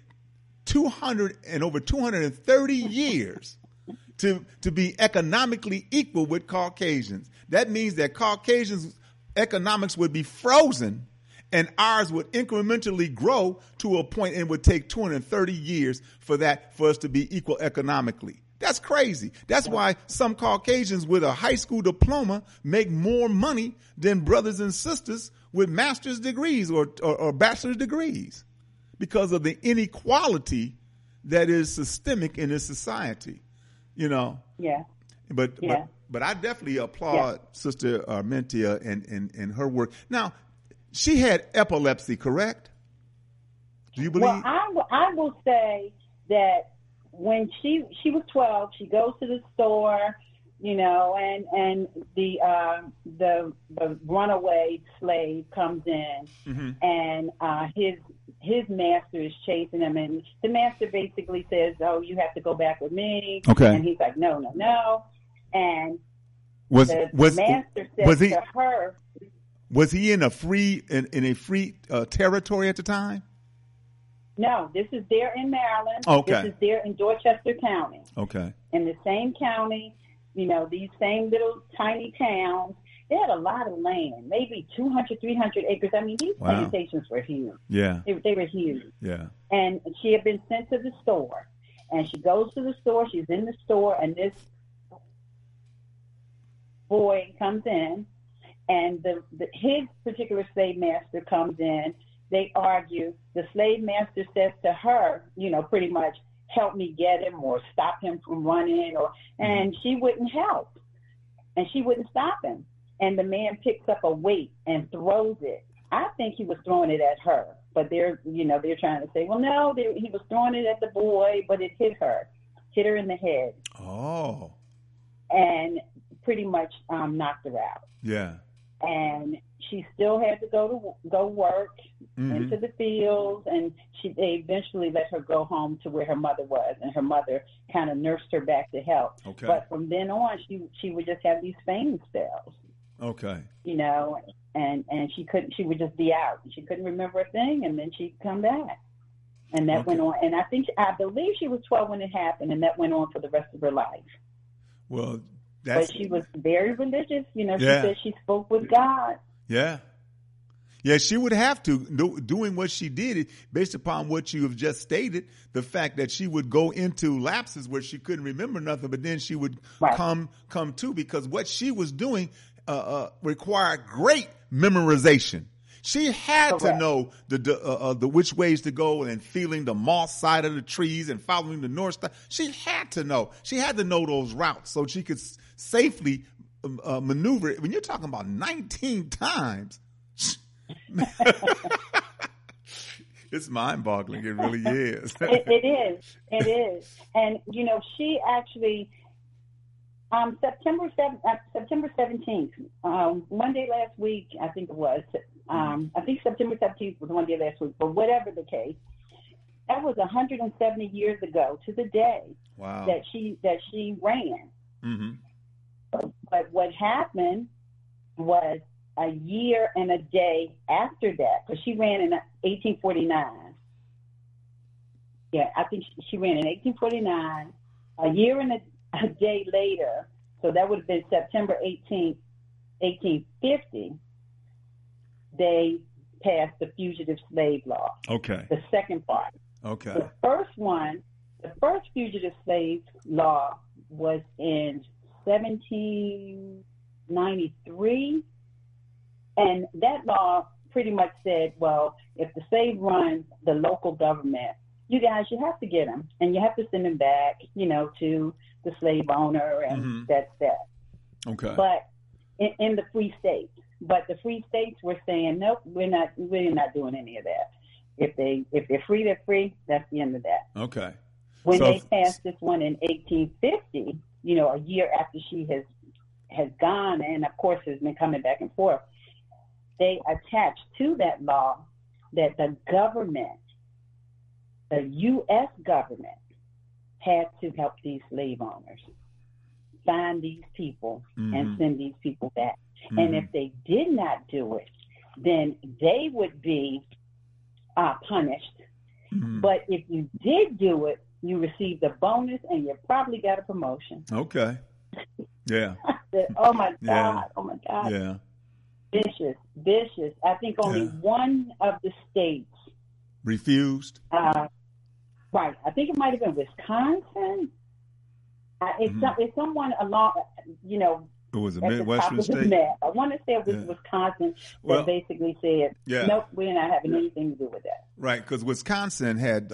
Speaker 3: 230 years to be economically equal with Caucasians. That means that Caucasians' economics would be frozen and ours would incrementally grow to a point, and it would take 230 years for us to be equal economically. That's crazy. That's why some Caucasians with a high school diploma make more money than brothers and sisters with master's degrees or bachelor's degrees, because of the inequality that is systemic in this society. You know.
Speaker 5: Yeah.
Speaker 3: But I definitely applaud Sister Armintia and her work. Now, she had epilepsy, correct? Do you believe?
Speaker 5: Well, I will say that when she was 12, she goes to the store, you know, and the runaway slave comes in, and his master is chasing him, and the master basically says, "Oh, you have to go back with me." Okay. And he's like, "No." And the master says to her,
Speaker 3: "Was he in a free territory at the time?"
Speaker 5: No, this is there in Maryland.
Speaker 3: Okay.
Speaker 5: This is there in Dorchester County.
Speaker 3: Okay.
Speaker 5: In the same county, you know, these same little tiny towns. They had a lot of land, maybe 200, 300 acres. I mean, these plantations were huge.
Speaker 3: Yeah.
Speaker 5: They were huge.
Speaker 3: Yeah.
Speaker 5: And she had been sent to the store. And she goes to the store. She's in the store, and this boy comes in, and his particular slave master comes in. They argue. The slave master says to her, you know, pretty much, help me get him or stop him from running, and she wouldn't help, and she wouldn't stop him. And the man picks up a weight and throws it. I think he was throwing it at her, but they're trying to say, well, no, he was throwing it at the boy, but it hit her in the head.
Speaker 3: Oh.
Speaker 5: And pretty much knocked her out.
Speaker 3: Yeah.
Speaker 5: and she still had to go work into the fields, and they eventually let her go home to where her mother was, and her mother kind of nursed her back to health.
Speaker 3: Okay.
Speaker 5: But from then on, she would just have these fainting spells.
Speaker 3: Okay.
Speaker 5: You know, and she would just be out. She couldn't remember a thing, and then she'd come back. And that went on. And I believe she was 12 when it happened, and that went on for the rest of her life.
Speaker 3: Well,
Speaker 5: but she was very religious. You know, she said she spoke with God.
Speaker 3: Yeah. Yeah, she would have to, doing what she did, based upon what you have just stated, the fact that she would go into lapses where she couldn't remember nothing, but then she would come to, because what she was doing required great memorization. She had to know the which ways to go, and feeling the moss side of the trees and following the north star. She had to know. She had to know those routes so she could safely maneuver. When you're talking about 19 times, it's mind-boggling. It really is.
Speaker 5: It is. And you know, she actually. September 17th, one day last week, I think it was. I think September 17th was one day last week, but whatever the case, that was 170 years ago to the day that she ran. Mm-hmm. But what happened was a year and a day after that, because she ran in 1849. Yeah, I think she ran in 1849. A year and a day later, so that would have been September 18th, 1850, they passed the Fugitive Slave Law. Okay. The second part.
Speaker 3: Okay.
Speaker 5: The first Fugitive Slave Law was in 1793, and that law pretty much said, well, if the slave runs the local government, you guys, you have to get them, and you have to send them back, you know, to the slave owner, and that's that. Okay. But in the free states, the free states were saying, nope, we're not doing any of that. If they're free, they're free. That's the end of that.
Speaker 3: Okay.
Speaker 5: When they passed this one in 1850, you know, a year after she has gone, and of course has been coming back and forth, they attached to that law that the government, the U.S. government, had to help these slave owners find these people and send these people back. And if they did not do it, then they would be punished. But if you did do it, you received a bonus, and you probably got a promotion.
Speaker 3: Okay. Yeah.
Speaker 5: Oh my God. Oh my God.
Speaker 3: Yeah.
Speaker 5: Vicious. I think only one of the states
Speaker 3: refused.
Speaker 5: Right. I think it might have been Wisconsin. It's someone along, you know.
Speaker 3: It was a Midwestern state.
Speaker 5: I want to say it was Wisconsin that basically said, nope, we're not having anything to do with that.
Speaker 3: Right, because Wisconsin had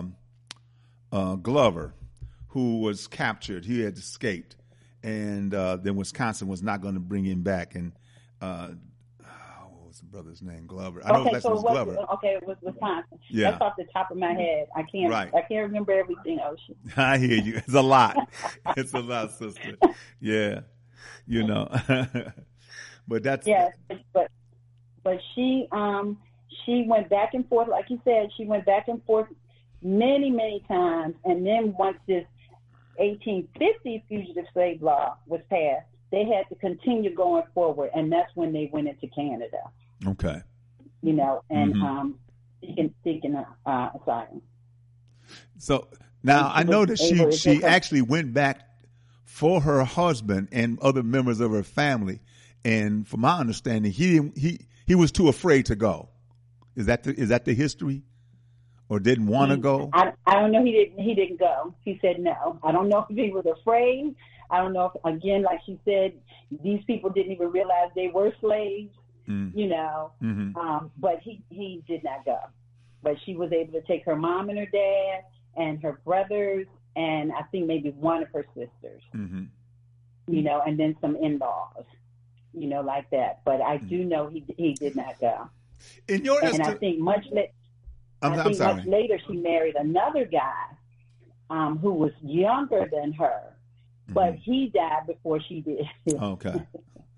Speaker 3: Glover, who was captured. He had escaped. And then Wisconsin was not going to bring him back. And what was the brother's name? Glover. I know that was Glover.
Speaker 5: It was Wisconsin. Yeah. That's off the top of my head. I can't remember everything, Ocean.
Speaker 3: I hear you. It's a lot. It's a lot, sister. Yeah. You know. But that's
Speaker 5: but she went back and forth, like you said, she went back and forth many, many times, and then once this 1850 Fugitive Slave Law was passed, they had to continue going forward, and that's when they went into Canada.
Speaker 3: Okay.
Speaker 5: You know, and seeking asylum.
Speaker 3: So now I know that she actually went back for her husband and other members of her family, and from my understanding, he was too afraid to go. Is that the history? Or didn't want to go?
Speaker 5: I don't know. He didn't go. He said no. I don't know if he was afraid. I don't know if, again, like she said, these people didn't even realize they were slaves, you know. But he did not go. But she was able to take her mom and her dad and her brothers and I think maybe one of her sisters, you know, and then some in-laws, you know, like that. But I do know he did not go. And I think much later she married another guy who was younger than her, but he died before she did.
Speaker 3: Okay.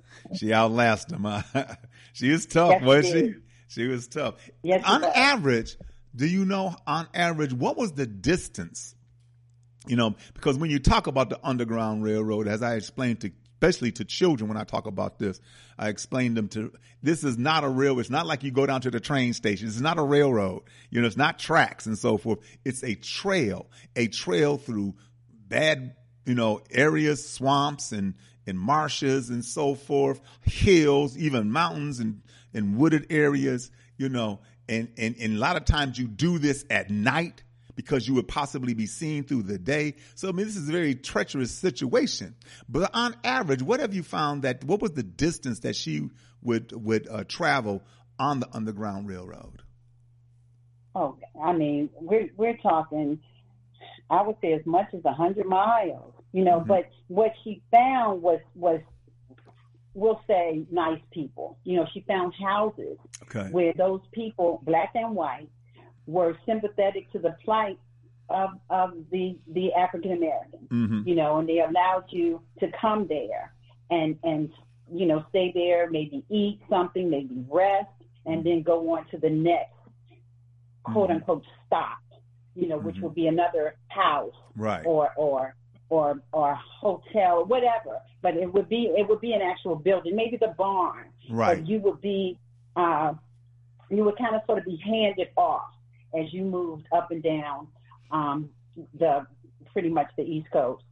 Speaker 3: She outlasted him. She was tough,
Speaker 5: Yes,
Speaker 3: wasn't
Speaker 5: she
Speaker 3: she?
Speaker 5: is.
Speaker 3: She was tough.
Speaker 5: Yes, she
Speaker 3: On
Speaker 5: was.
Speaker 3: average, do you know, on average, what was the distance? You know, because when you talk about the Underground Railroad, as I explained to, especially to children when I talk about this, I explained them to, this is not a railroad. It's not like you go down to the train station. It's not a railroad. You know, it's not tracks and so forth. It's a trail through bad, you know, areas, swamps and marshes and so forth, hills, even mountains and wooded areas, you know, and a lot of times you do this at night because you would possibly be seen through the day. So, I mean, this is a very treacherous situation. But on average, what have you found what was the distance that she would travel on the Underground Railroad?
Speaker 5: Oh, I mean, we're talking, I would say as much as 100 miles, you know, but what she found was, we'll say, nice people. You know, she found houses where those people, black and white, were sympathetic to the plight of the African Americans, you know, and they allowed you to come there and, you know, stay there, maybe eat something, maybe rest, and then go on to the next quote unquote stop, you know, which would be another house,
Speaker 3: right,
Speaker 5: or hotel, whatever. But it would be an actual building, maybe the barn.
Speaker 3: Right.
Speaker 5: But you would kind of sort of be handed off as you moved up and down pretty much the East Coast.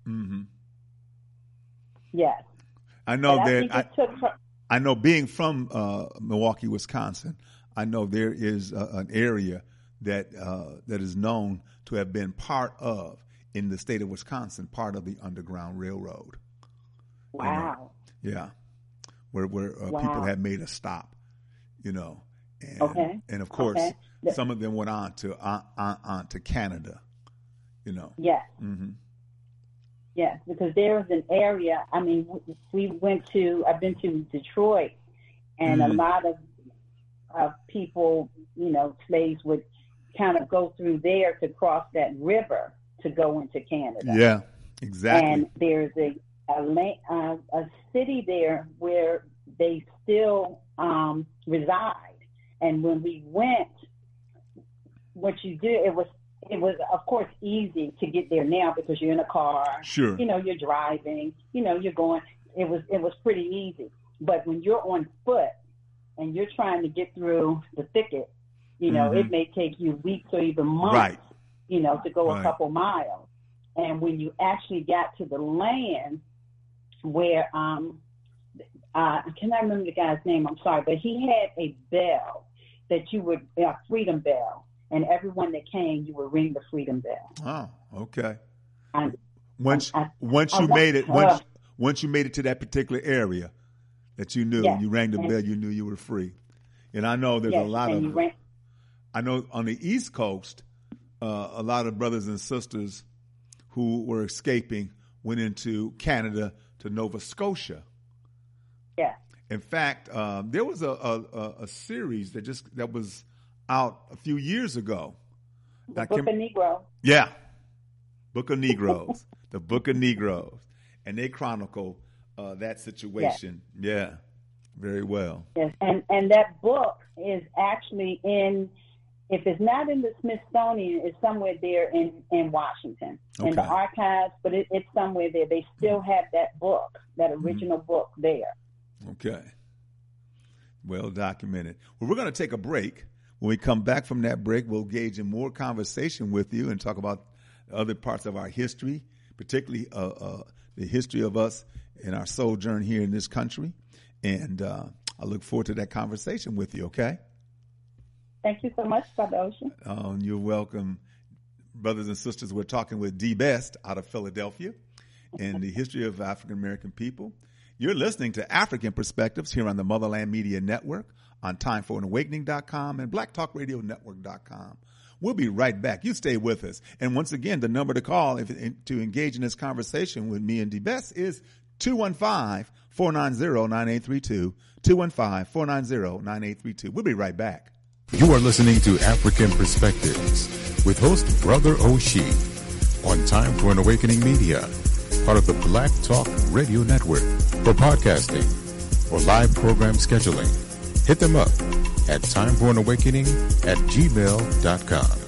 Speaker 5: Yes.
Speaker 3: I know
Speaker 5: I
Speaker 3: know being from Milwaukee, Wisconsin, I know there is an area that is known to have been part of, in the state of Wisconsin, part of the Underground Railroad.
Speaker 5: Wow.
Speaker 3: You know? Yeah. Where people had made a stop, you know. And of course, some of them went on to Canada, you know.
Speaker 5: Yes. Yes, because there was an area, I mean, I've been to Detroit, and a lot of people, you know, slaves would kind of go through there to cross that river to go into Canada.
Speaker 3: Yeah, exactly.
Speaker 5: And there's a city there where they still reside. And when we went, what you do, it was of course easy to get there now because you're in a car.
Speaker 3: Sure.
Speaker 5: You know, you're driving. You know, you're going. It was pretty easy. But when you're on foot and you're trying to get through the thicket, you know, it may take you weeks or even months.
Speaker 3: Right.
Speaker 5: You know, to go a couple miles. And when you actually got to the land where I cannot remember the guy's name, I'm sorry, but he had a bell that you would, a freedom bell, and everyone that came, you would ring the freedom bell.
Speaker 3: Oh, okay.
Speaker 5: Once
Speaker 3: you made it to that particular area that you knew, you rang the bell, you knew you were free. And I know there's a lot of, I know on the East Coast, a lot of brothers and sisters who were escaping went into Canada to Nova Scotia.
Speaker 5: Yeah.
Speaker 3: In fact, there was a series that was out a few years ago.
Speaker 5: The Book of Negroes.
Speaker 3: Yeah. Book of Negroes. The Book of Negroes. And they chronicle that situation. Yes. Yeah. Very well.
Speaker 5: Yes. And that book is actually if it's not in the Smithsonian, it's somewhere there in Washington, in the archives, but it's somewhere there. They still have that book, that original book there.
Speaker 3: Okay. Well documented. Well, we're going to take a break. When we come back from that break, we'll engage in more conversation with you and talk about other parts of our history, particularly the history of us and our sojourn here in this country. And I look forward to that conversation with you, okay?
Speaker 5: Thank you so much, Brother Ocean.
Speaker 3: You're welcome. Brothers and sisters, we're talking with D. Best out of Philadelphia and the history of African American people. You're listening to African Perspectives here on the Motherland Media Network, on TimeForAnAwakening.com and BlackTalkRadioNetwork.com. We'll be right back. You stay with us. And once again, the number to call to engage in this conversation with me and D. Best is 215-490-9832, 215-490-9832. We'll be right back.
Speaker 1: You are listening to African Perspectives with host Brother Oshie on Time for an Awakening Media, part of the Black Talk Radio Network. For podcasting or live program scheduling, hit them up at timeforanawakening@gmail.com.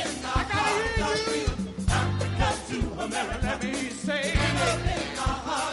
Speaker 2: Let me say,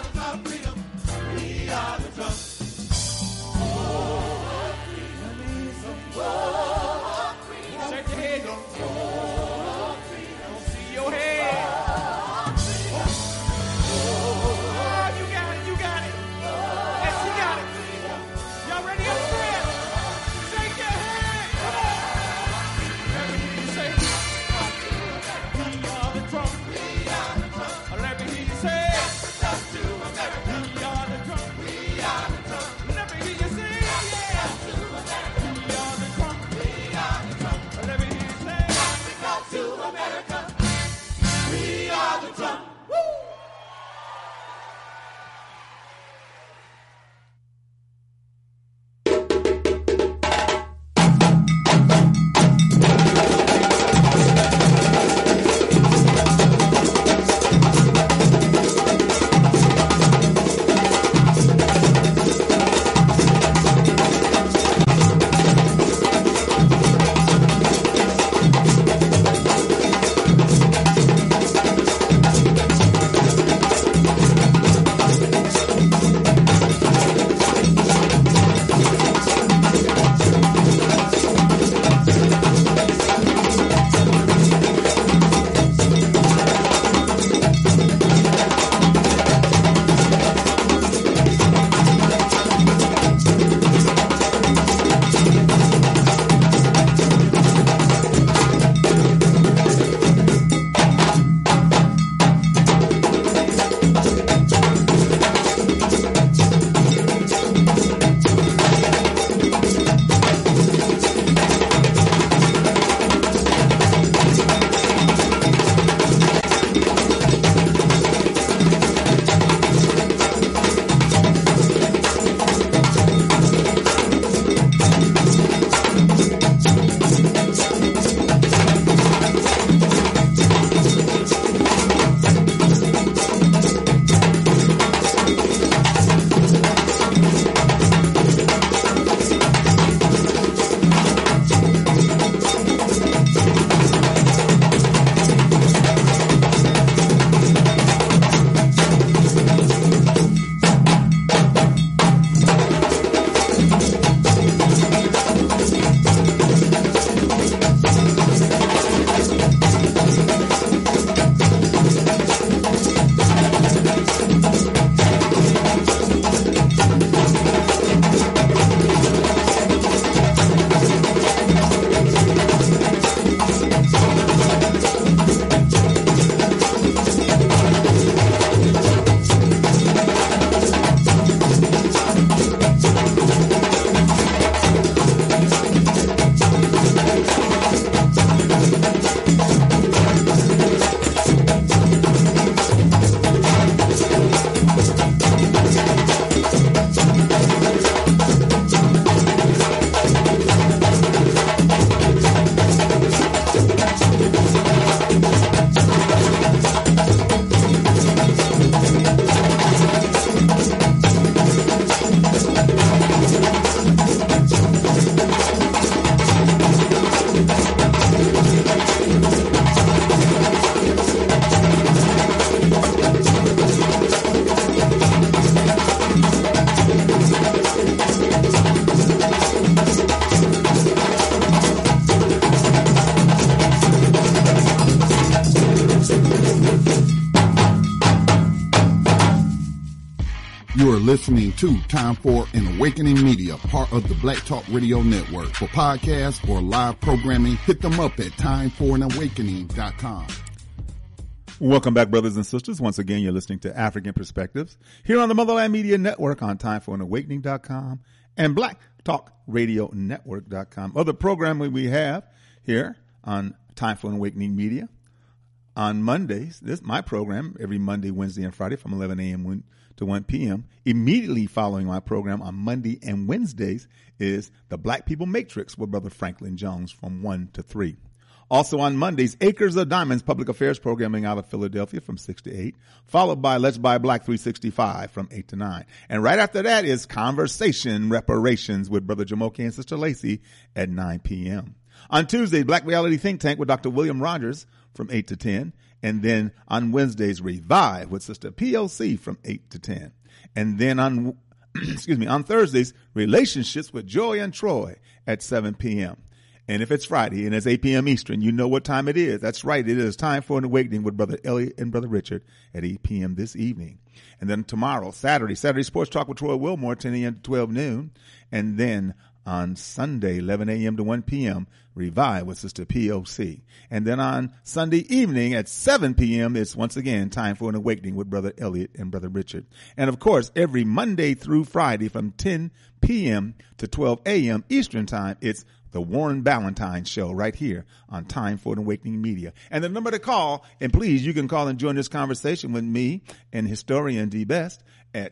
Speaker 4: You are listening to Time for an Awakening Media, part of the Black Talk Radio Network. For podcasts or live programming, hit them up at timeforanawakening.com.
Speaker 3: Welcome back, brothers and sisters. Once again, you're listening to African Perspectives here on the Motherland Media Network on timeforanawakening.com and blacktalkradionetwork.com. Other programming we have here on Time for an Awakening Media on Mondays. This is my program every Monday, Wednesday, and Friday from 11 a.m. to 1 p.m. Immediately following my program on Monday and Wednesdays is the Black People Matrix with Brother Franklin Jones from 1 to 3. Also on Mondays, Acres of Diamonds public affairs programming out of Philadelphia from 6 to 8, followed by Let's Buy Black 365 from 8 to 9. And right after that is Conversation Reparations with Brother Jamoke and Sister Lacey at 9 p.m. On Tuesdays, Black Reality Think Tank with Dr. William Rogers from 8 to 10. And then on Wednesdays, Revive with Sister PLC from 8 to 10. And then on, on Thursdays, Relationships with Joy and Troy at 7 p.m. And if it's Friday and it's 8 p.m. Eastern, you know what time it is. That's right. It is Time for an Awakening with Brother Elliot and Brother Richard at 8 p.m. this evening. And then tomorrow, Saturday Sports Talk with Troy Wilmore, 10 a.m. to 12 noon. And then on Sunday, 11 a.m. to 1 p.m., Revive with Sister POC. And then on Sunday evening at 7 p.m., it's once again Time for an Awakening with Brother Elliot and Brother Richard. And of course, every Monday through Friday from 10 p.m. to 12 a.m. Eastern Time, it's the Warren Ballantine Show right here on Time for an Awakening Media. And the number to call, and please, you can call and join this conversation with me and historian D. Best at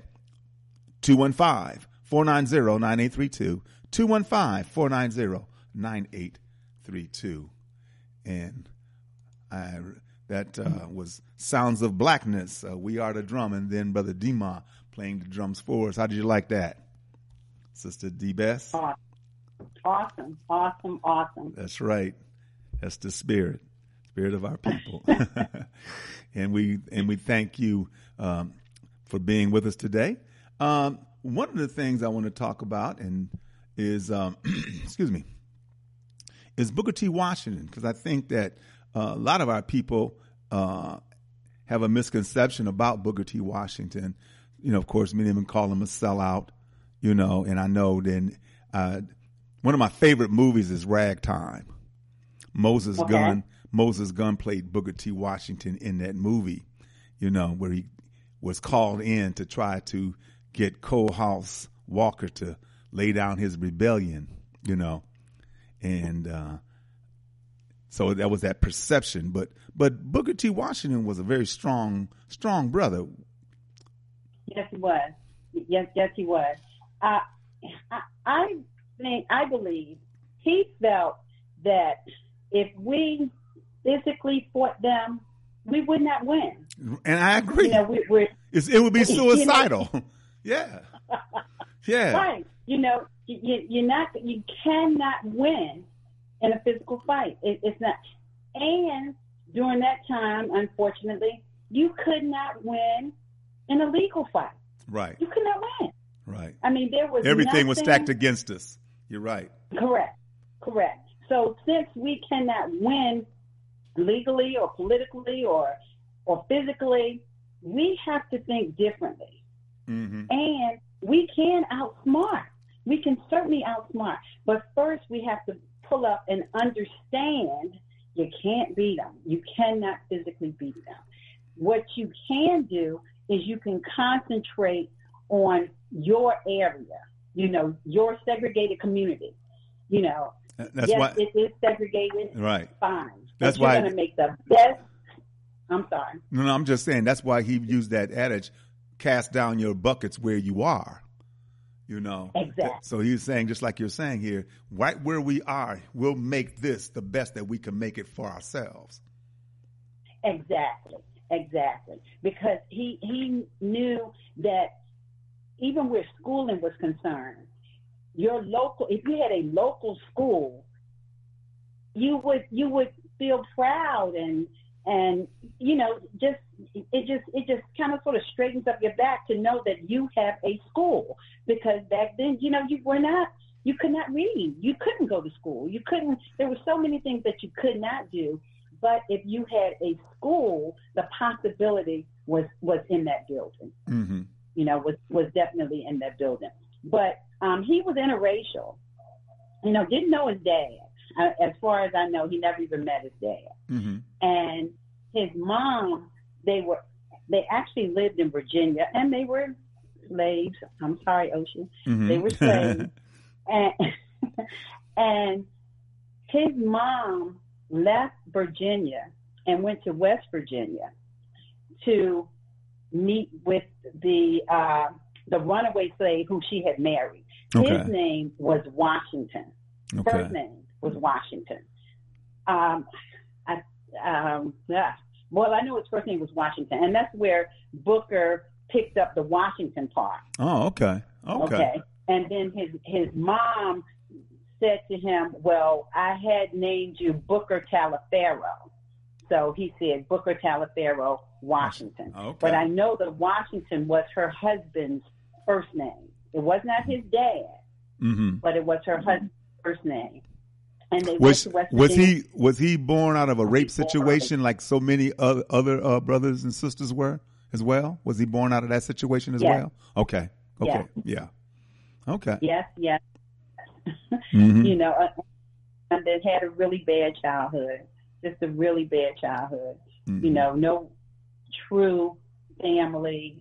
Speaker 3: 215-490-9832, 215-490-9832. And that was Sounds of Blackness, We Are the Drum, and then Brother Dima playing the drums for us. How did you like that, Sister D. Best?
Speaker 5: Awesome.
Speaker 3: That's right. That's the spirit of our people. and we thank you for being with us today. One of the things I want to talk about is is Booker T. Washington, because I think that a lot of our people have a misconception about Booker T. Washington. You know, of course, many of them call him a sellout. You know, and I know then. One of my favorite movies is Ragtime. Moses Gunn played Booker T. Washington in that movie, you know, where he was called in to try to get Coalhouse Walker to lay down his rebellion, you know. And so that was that perception. But Booker T. Washington was a very strong brother.
Speaker 5: Yes, he was. Yes, he was. I believe he felt that if we physically fought them, we would not win.
Speaker 3: And I agree.
Speaker 5: You know,
Speaker 3: it would be suicidal. Yeah.
Speaker 5: Right. You know, you cannot win in a physical fight. It's not. And during that time, unfortunately, you could not win in a legal fight.
Speaker 3: Right.
Speaker 5: You could not win.
Speaker 3: Right.
Speaker 5: I mean, there was
Speaker 3: everything was stacked against us. You're right.
Speaker 5: Correct. So since we cannot win legally or politically or physically, we have to think differently. Mm-hmm. And we can outsmart. We can certainly outsmart. But first we have to pull up and understand you can't beat them. You cannot physically beat them. What you can do is you can concentrate on your area, you know, your segregated community. You know,
Speaker 3: that's why
Speaker 5: it is segregated.
Speaker 3: Right.
Speaker 5: Fine.
Speaker 3: That's
Speaker 5: but
Speaker 3: why
Speaker 5: you're going to make the best. I'm sorry.
Speaker 3: No, I'm just saying that's why he used that adage, cast down your buckets where you are. You know.
Speaker 5: Exactly. So
Speaker 3: he's saying, just like you're saying here, right where we are, we'll make this the best that we can make it for ourselves.
Speaker 5: Exactly. Because he knew that even where schooling was concerned, if you had a local school, you would feel proud and you know, it just kind of sort of straightens up your back to know that you have a school. Because back then, you know, you could not read, you couldn't go to school, there were so many things that you could not do. But if you had a school, the possibility was in that building.
Speaker 3: Mm-hmm.
Speaker 5: was definitely in that building. But he was interracial. Didn't know his dad. As far as I know, he never even met his dad.
Speaker 3: Mm-hmm. And
Speaker 5: his mom, they actually lived in Virginia, and they were slaves. I'm sorry, Ocean.
Speaker 3: Mm-hmm.
Speaker 5: They were slaves. and his mom left Virginia and went to West Virginia to meet with the runaway slave who she had married.
Speaker 3: Okay.
Speaker 5: His name was Washington.
Speaker 3: Okay.
Speaker 5: First name was Washington. Well, I know his first name was Washington, and that's where Booker picked up the Washington part.
Speaker 3: Oh, okay. Okay.
Speaker 5: And then his mom said to him, well, I had named you Booker Taliaferro. So he said Booker Taliaferro Washington.
Speaker 3: Okay.
Speaker 5: But I know that Washington was her husband's first name. It was not his dad, but it was her husband's first name. And they went to West Virginia.
Speaker 3: Was he born out of a rape situation like so many other brothers and sisters were as well? Was he born out of that situation as well? Okay. Yeah. Okay.
Speaker 5: Yes.
Speaker 3: Mm-hmm.
Speaker 5: And they had a really bad childhood, just a really bad childhood.
Speaker 3: Mm-hmm.
Speaker 5: No true family.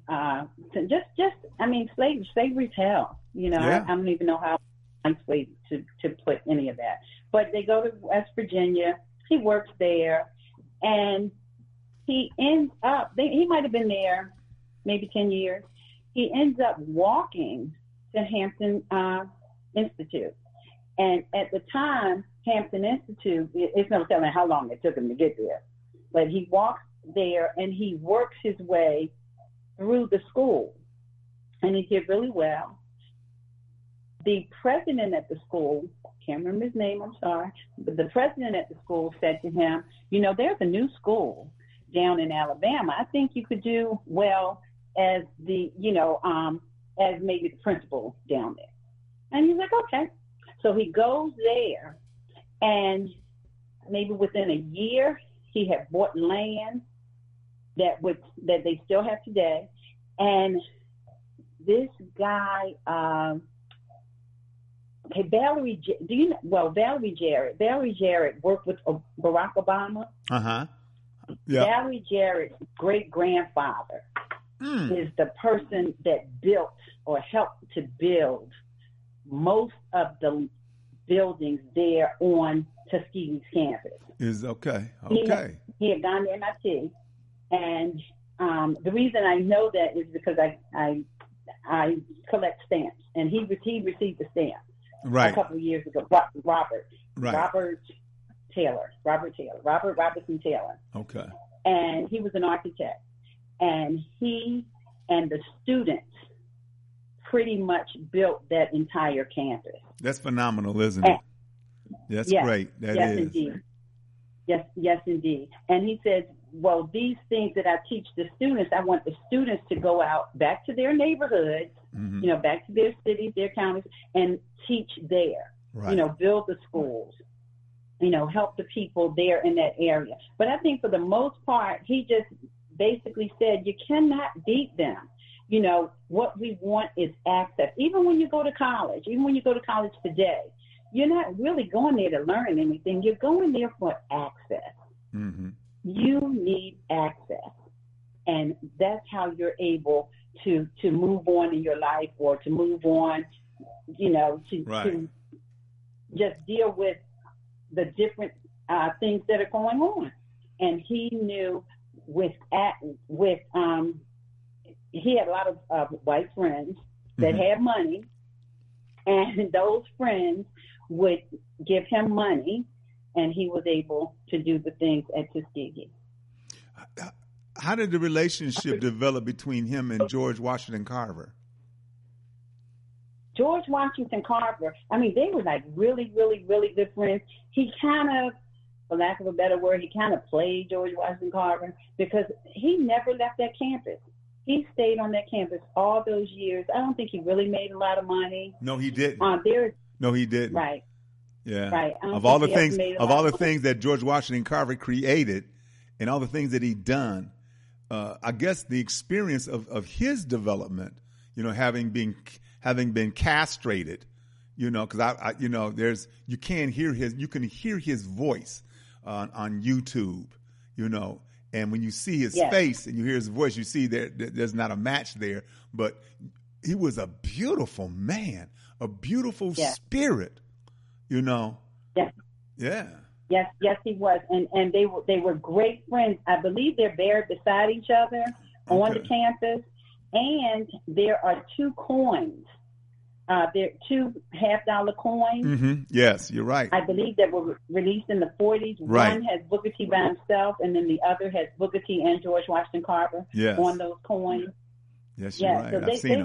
Speaker 5: Slavery's hell.
Speaker 3: Yeah.
Speaker 5: I don't even know how nice way to put any of that. But they go to West Virginia. He works there, and he ends up. He might have been there maybe 10 years. He ends up walking to Hampton Institute, and at the time, Hampton Institute. It's no telling how long it took him to get there, but he walks there and he works his way through the school, and he did really well. The president at the school, can't remember his name, I'm sorry, but the president at the school said to him, there's a new school down in Alabama. I think you could do well as as maybe the principal down there. And he's like, okay. So he goes there, and maybe within a year, he had bought land that they still have today. And this guy, Valerie Jarrett worked with Barack Obama.
Speaker 3: Uh-huh. Yeah.
Speaker 5: Valerie Jarrett's great-grandfather is the person that built or helped to build most of the buildings there on Tuskegee's campus.
Speaker 3: Okay.
Speaker 5: He had gone to MIT, and the reason I know that is because I collect stamps, and he received the stamp a couple of years ago. Robert Robertson Taylor.
Speaker 3: Okay.
Speaker 5: And he was an architect, and he and the students pretty much built that entire campus.
Speaker 3: That's phenomenal, isn't it? That's great. That is.
Speaker 5: Indeed. Yes, indeed. And he says, well, these things that I teach the students, I want the students to go out back to their neighborhoods, back to their cities, their counties, and teach there. Right. Build the schools, help the people there in that area. But I think for the most part, he just basically said, you cannot beat them. What we want is access. Even when you go to college today, you're not really going there to learn anything. You're going there for access. Mm-hmm. You need access. And that's how you're able to move on in your life, or to move on, to just deal with the different things that are going on. And he knew he had a lot of white friends that had money, and those friends would give him money, and he was able to do the things at Tuskegee.
Speaker 3: How did the relationship develop between him and George Washington Carver?
Speaker 5: George Washington Carver, they were like really, really, really good friends. He kind of, for lack of a better word, played George Washington Carver, because he never left that campus. He stayed on that campus all those years. I don't think he really made a lot of money.
Speaker 3: No, he didn't. No, he didn't.
Speaker 5: Right.
Speaker 3: Yeah.
Speaker 5: Right.
Speaker 3: Of all the things that George Washington Carver created, and all the things that he done, I guess the experience of his development having been castrated, because I you can hear his voice on YouTube, and when you see his face and you hear his voice, you see there's not a match there, but he was a beautiful man, a beautiful spirit,
Speaker 5: Yes.
Speaker 3: Yeah.
Speaker 5: Yes, he was, and they were great friends. I believe they're buried beside each other on the campus, and there are 2 coins. There are 2 $50 coins.
Speaker 3: Mm-hmm. Yes, you're right.
Speaker 5: I believe that were released in the 40s.
Speaker 3: Right.
Speaker 5: One has Booker T by himself, and then the other has Booker T and George Washington Carver on those coins.
Speaker 3: Yes, you're right.
Speaker 5: So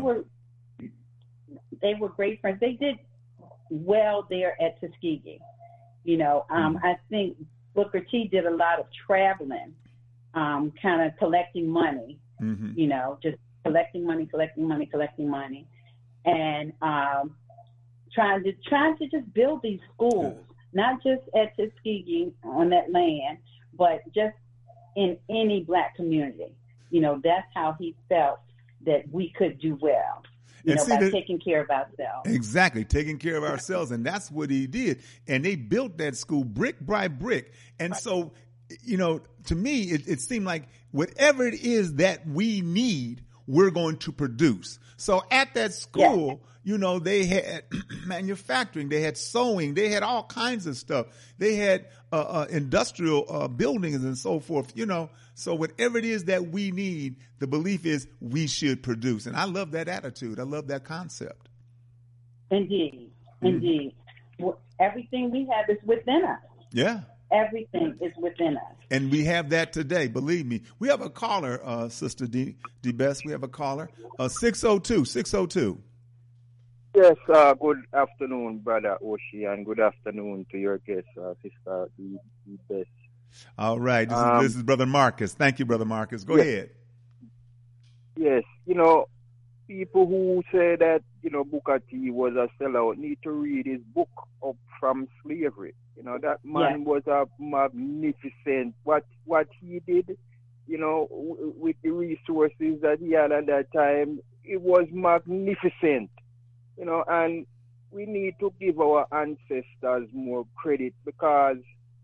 Speaker 5: they were great friends. They did well there at Tuskegee. I think Booker T did a lot of traveling, kind of collecting money, just collecting money, and trying to just build these schools, not just at Tuskegee on that land, but just in any black community. That's how he felt that we could do well. By taking care of ourselves.
Speaker 3: Exactly, taking care of ourselves. And that's what he did. And they built that school brick by brick. And so, to me, it seemed like whatever it is that we need, we're going to produce. So at that school, they had manufacturing, they had sewing, they had all kinds of stuff. They had industrial buildings and so forth, So whatever it is that we need, the belief is we should produce. And I love that attitude. I love that concept.
Speaker 5: Indeed. Well, everything we have is within us.
Speaker 3: Yeah.
Speaker 5: Everything is within us.
Speaker 3: And we have that today, believe me. We have a caller, Sister D. Best. We have a caller, 602.
Speaker 6: Yes, good afternoon, Brother Oshie, and good afternoon to your guest, Sister D. Best.
Speaker 3: All right. This is Brother Marcus. Thank you, Brother Marcus. Go ahead.
Speaker 6: Yes, people who say that, Booker T was a sellout need to read his book, Up from Slavery. That man was a magnificent, what he did, with the resources that he had at that time, it was magnificent, and we need to give our ancestors more credit because,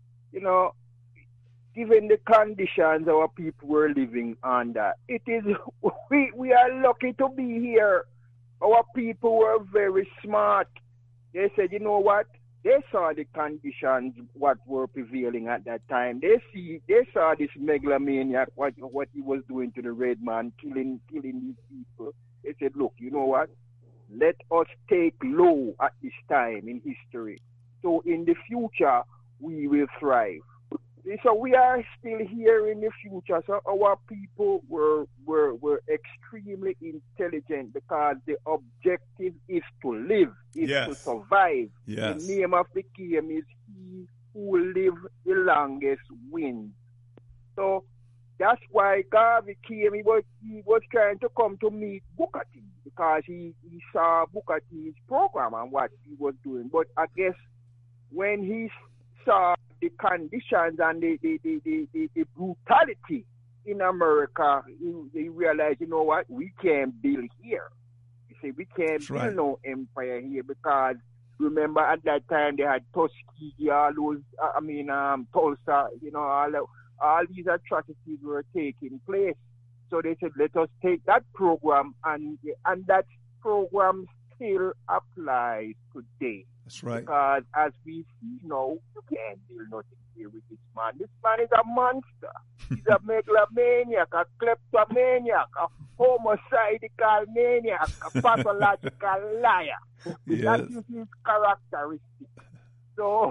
Speaker 6: given the conditions our people were living under, we are lucky to be here. Our people were very smart. They said, you know what? They saw the conditions what were prevailing at that time. They saw this megalomaniac, what he was doing to the red man, killing these people. They said, look, you know what? Let us take low at this time in history. So in the future, we will thrive. So we are still here in the future. So our people were extremely intelligent because the objective is to live, is to survive.
Speaker 3: Yes.
Speaker 6: The name of the game is he who live the longest wins. So that's why Garvey came. He was trying to come to meet Booker T because he saw Booker T's program and what he was doing. But I guess when he saw the conditions and the brutality in America, they realized, you know what, we can't build here. You see, we can't build no empire here because remember at that time they had Tuskegee, all those, Tulsa, all these atrocities were taking place. So they said, let us take that program and that program still applies today.
Speaker 3: That's right.
Speaker 6: Because as we see now, you can't deal nothing here with this man. This man is a monster. He's a megalomaniac, a kleptomaniac, a homicidal maniac, a pathological liar.
Speaker 3: Yes.
Speaker 6: That is his characteristic. So,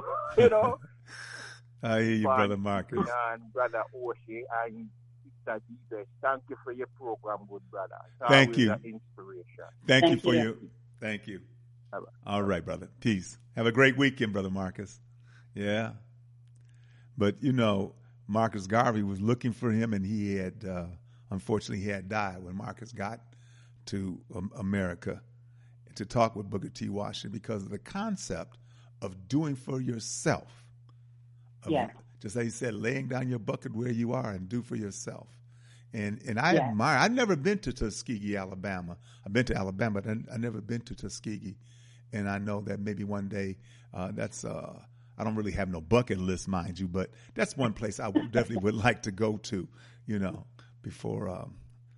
Speaker 3: I hear you, Brother Marcus.
Speaker 6: And Brother Oshie and Sister D-Best, thank you for your program, good brother.
Speaker 3: Thank you.
Speaker 6: Inspiration.
Speaker 3: Thank you for you. Thank you. All right, brother. Peace. Have a great weekend, Brother Marcus. Yeah. But, Marcus Garvey was looking for him, and he had, unfortunately, he had died when Marcus got to America to talk with Booker T. Washington because of the concept of doing for yourself. Just like he said, laying down your bucket where you are and do for yourself. And I admire. I've never been to Tuskegee, Alabama. I've been to Alabama, but I've never been to Tuskegee. And I know that maybe one day that's I don't really have no bucket list, mind you, but that's one place I definitely would like to go to, before,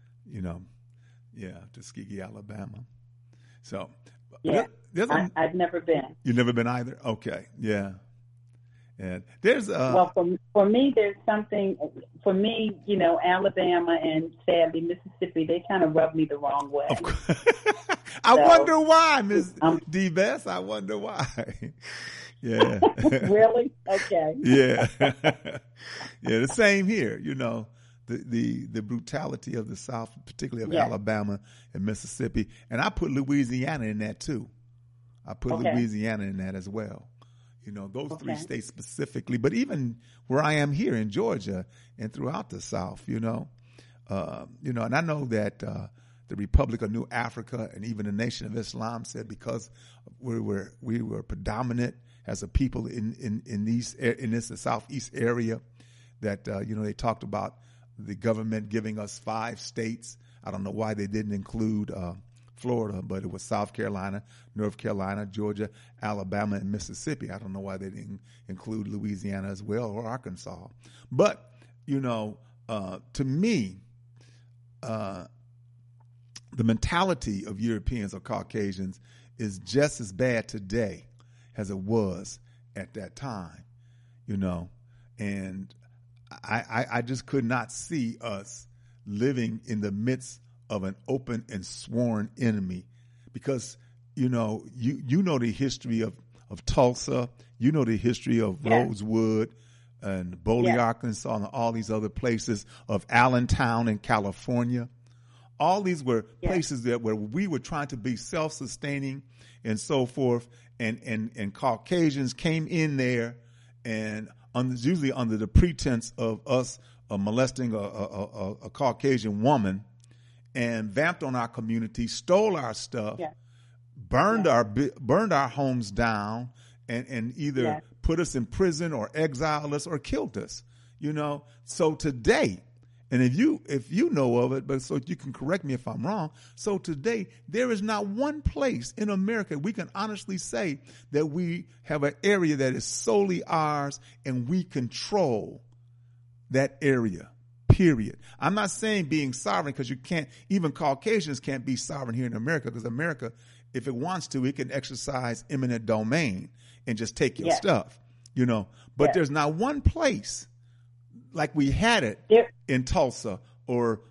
Speaker 3: Tuskegee, Alabama. So,
Speaker 5: yeah, I've never been.
Speaker 3: You've never been either? Okay, yeah. And there's
Speaker 5: well, for me, there's something. For me, Alabama and sadly Mississippi, they kind of rub me the wrong way.
Speaker 3: I wonder why, Ms. D. Bess. I wonder why. Yeah.
Speaker 5: Really? Okay.
Speaker 3: Yeah. Yeah. The same here. The brutality of the South, particularly of Alabama and Mississippi, and I put Louisiana in that too. I put Louisiana in that as well. Those three states specifically, but even where I am here in Georgia and throughout the South, and I know that the Republic of New Africa and even the Nation of Islam said because we were predominant as a people in this Southeast area, that they talked about the government giving us 5 states. I don't know why they didn't include Florida, but it was South Carolina, North Carolina, Georgia, Alabama, and Mississippi. I don't know why they didn't include Louisiana as well, or Arkansas. But, to me, the mentality of Europeans or Caucasians is just as bad today as it was at that time, and I just could not see us living in the midst of an open and sworn enemy, because you know the history of Tulsa, the history of Rosewood and Boley, Arkansas, and all these other places, of Allentown in California. All these were places where we were trying to be self-sustaining and so forth, and Caucasians came in there, and usually under the pretense of us molesting a Caucasian woman, and vamped on our community, stole our stuff, burned our homes down, and either put us in prison or exiled us or killed us. So today, and if you know of it, but so you can correct me if I'm wrong. So today, there is not one place in America we can honestly say that we have an area that is solely ours and we control that area. Period. I'm not saying being sovereign, because you can't, even Caucasians can't be sovereign here in America, because America, if it wants to, it can exercise eminent domain and just take your stuff, But there's not one place like we had it in Tulsa or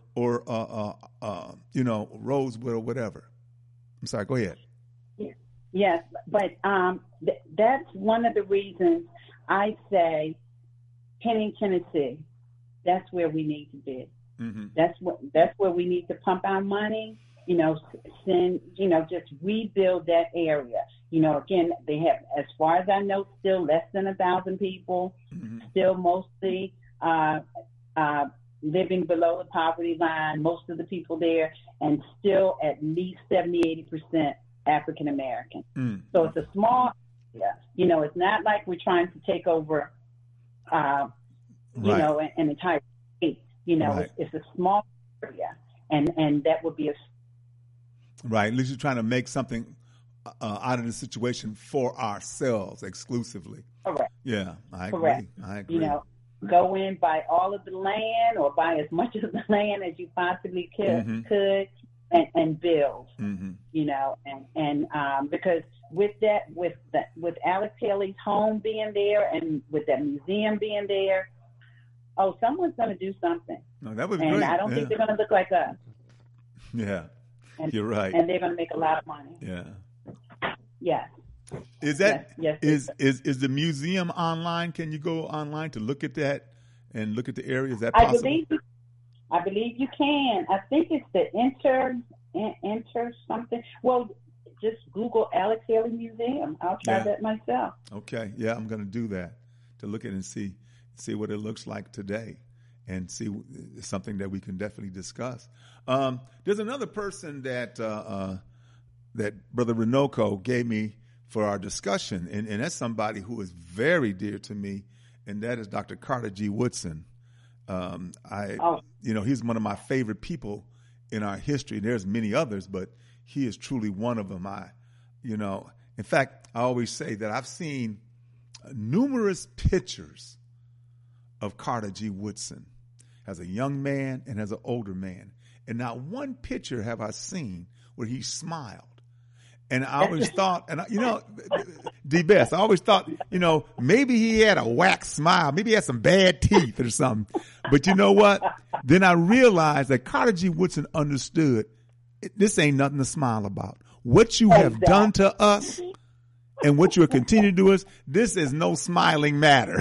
Speaker 3: Rosewood or whatever. I'm sorry, go ahead.
Speaker 5: Yes, but that's one of the reasons I say Henning, Tennessee. That's where we need to be. Mm-hmm. That's where we need to pump our money. Just rebuild that area. Again, they have, as far as I know, still less than 1,000 people. Mm-hmm. Still mostly living below the poverty line. Most of the people there, and still at least 70-80% African American. Mm-hmm. So it's a small area. It's not like we're trying to take over. An entire state, it's a small area, and that would be
Speaker 3: right. At least you're trying to make something out of the situation for ourselves exclusively. Correct. Yeah, I agree. I agree.
Speaker 5: Go in, buy all of the land, or buy as much of the land as you possibly could, and build. Mm-hmm. Because with Alex Haley's home being there, and with that museum being there. Oh, someone's going to do something.
Speaker 3: No, that would be
Speaker 5: great.
Speaker 3: And
Speaker 5: I don't think they're going to look like us.
Speaker 3: Yeah, you're right.
Speaker 5: And they're going to make a lot of money.
Speaker 3: Yeah.
Speaker 5: Yes.
Speaker 3: Is that is the museum online? Can you go online to look at that and look at the area? Is that possible?
Speaker 5: I believe you can. I think it's the enter something. Well, just Google Alex Haley Museum. I'll try that myself.
Speaker 3: Okay. Yeah, I'm going to do that, to look at it and see what it looks like today, and see something that we can definitely discuss. There's another person that Brother Renoco gave me for our discussion, and that's somebody who is very dear to me, and that is Dr. Carter G. Woodson. He's one of my favorite people in our history. There's many others, but he is truly one of them. In fact, I always say that I've seen numerous pictures of Carter G. Woodson as a young man and as an older man. And not one picture have I seen where he smiled. And I always thought, D-Best, I always thought, maybe he had a wax smile. Maybe he had some bad teeth or something. But you know what? Then I realized that Carter G. Woodson understood this ain't nothing to smile about. What you have done to us and what you will continue to do us, this is no smiling matter.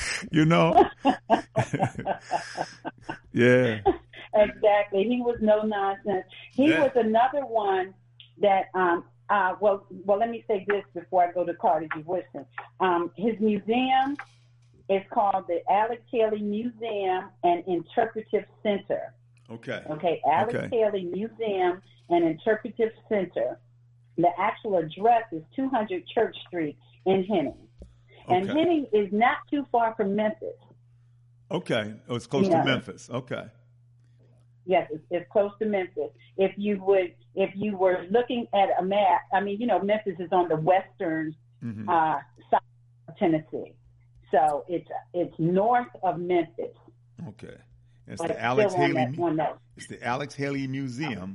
Speaker 3: Yeah.
Speaker 5: Exactly. He was no nonsense. He was another one that, well, let me say this before I go to Carter G. Woodson. His museum is called the Alex Haley Museum and Interpretive Center. Okay. Alex Haley Museum and Interpretive Center. The actual address is 200 Church Street in Henning. And Henning is not too far from Memphis.
Speaker 3: Okay. Oh, it's close to Memphis. Okay.
Speaker 5: Yes, it's close to Memphis. If you were looking at a map, Memphis is on the western side of Tennessee, so it's north of Memphis.
Speaker 3: Okay, it's the Alex Haley. It's the Alex Haley Museum.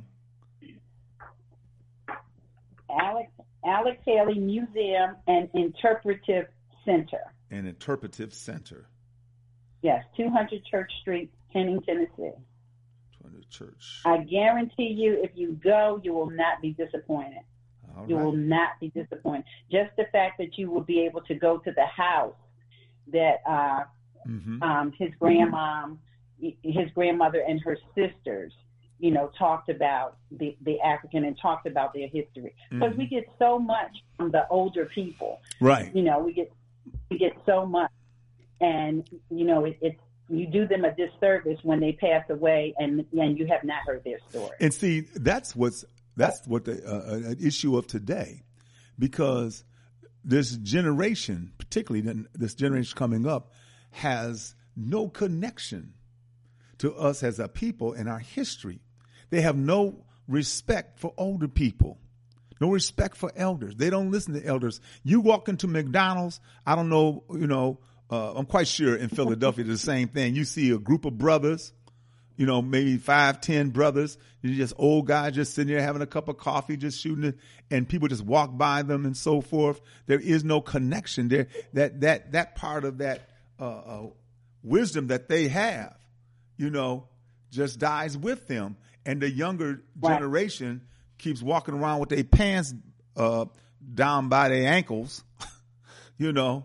Speaker 5: Alex Haley Museum and Interpretive Center.
Speaker 3: An interpretive center.
Speaker 5: Yes, 200 Church Street, Henning, Tennessee.
Speaker 3: Church.
Speaker 5: I guarantee you, if you go, you will not be disappointed. You will not be disappointed. Just the fact that you will be able to go to the house that his grandmother and her sisters, talked about the African and talked about their history. Because we get so much from the older people.
Speaker 3: Right.
Speaker 5: We get so much, and it's. You do them a disservice when they pass away, and you have not heard their story.
Speaker 3: And see, that's what the issue of today, because this generation, particularly this generation coming up, has no connection to us as a people and our history. They have no respect for older people, no respect for elders. They don't listen to elders. You walk into McDonald's, I don't know, I'm quite sure in Philadelphia the same thing. You see a group of brothers, maybe 5-10 brothers. You're just old guys just sitting there having a cup of coffee, just shooting it, and people just walk by them and so forth. There is no connection there. That part of that wisdom that they have, just dies with them. And the younger generation keeps walking around with their pants down by their ankles. And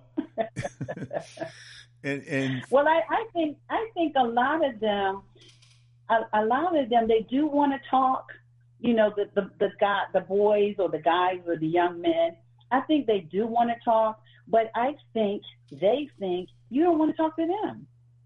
Speaker 5: well, I think a lot of them they do want to talk. The boys or the guys or the young men. I think they do want to talk, but I think they think you don't want to talk to them.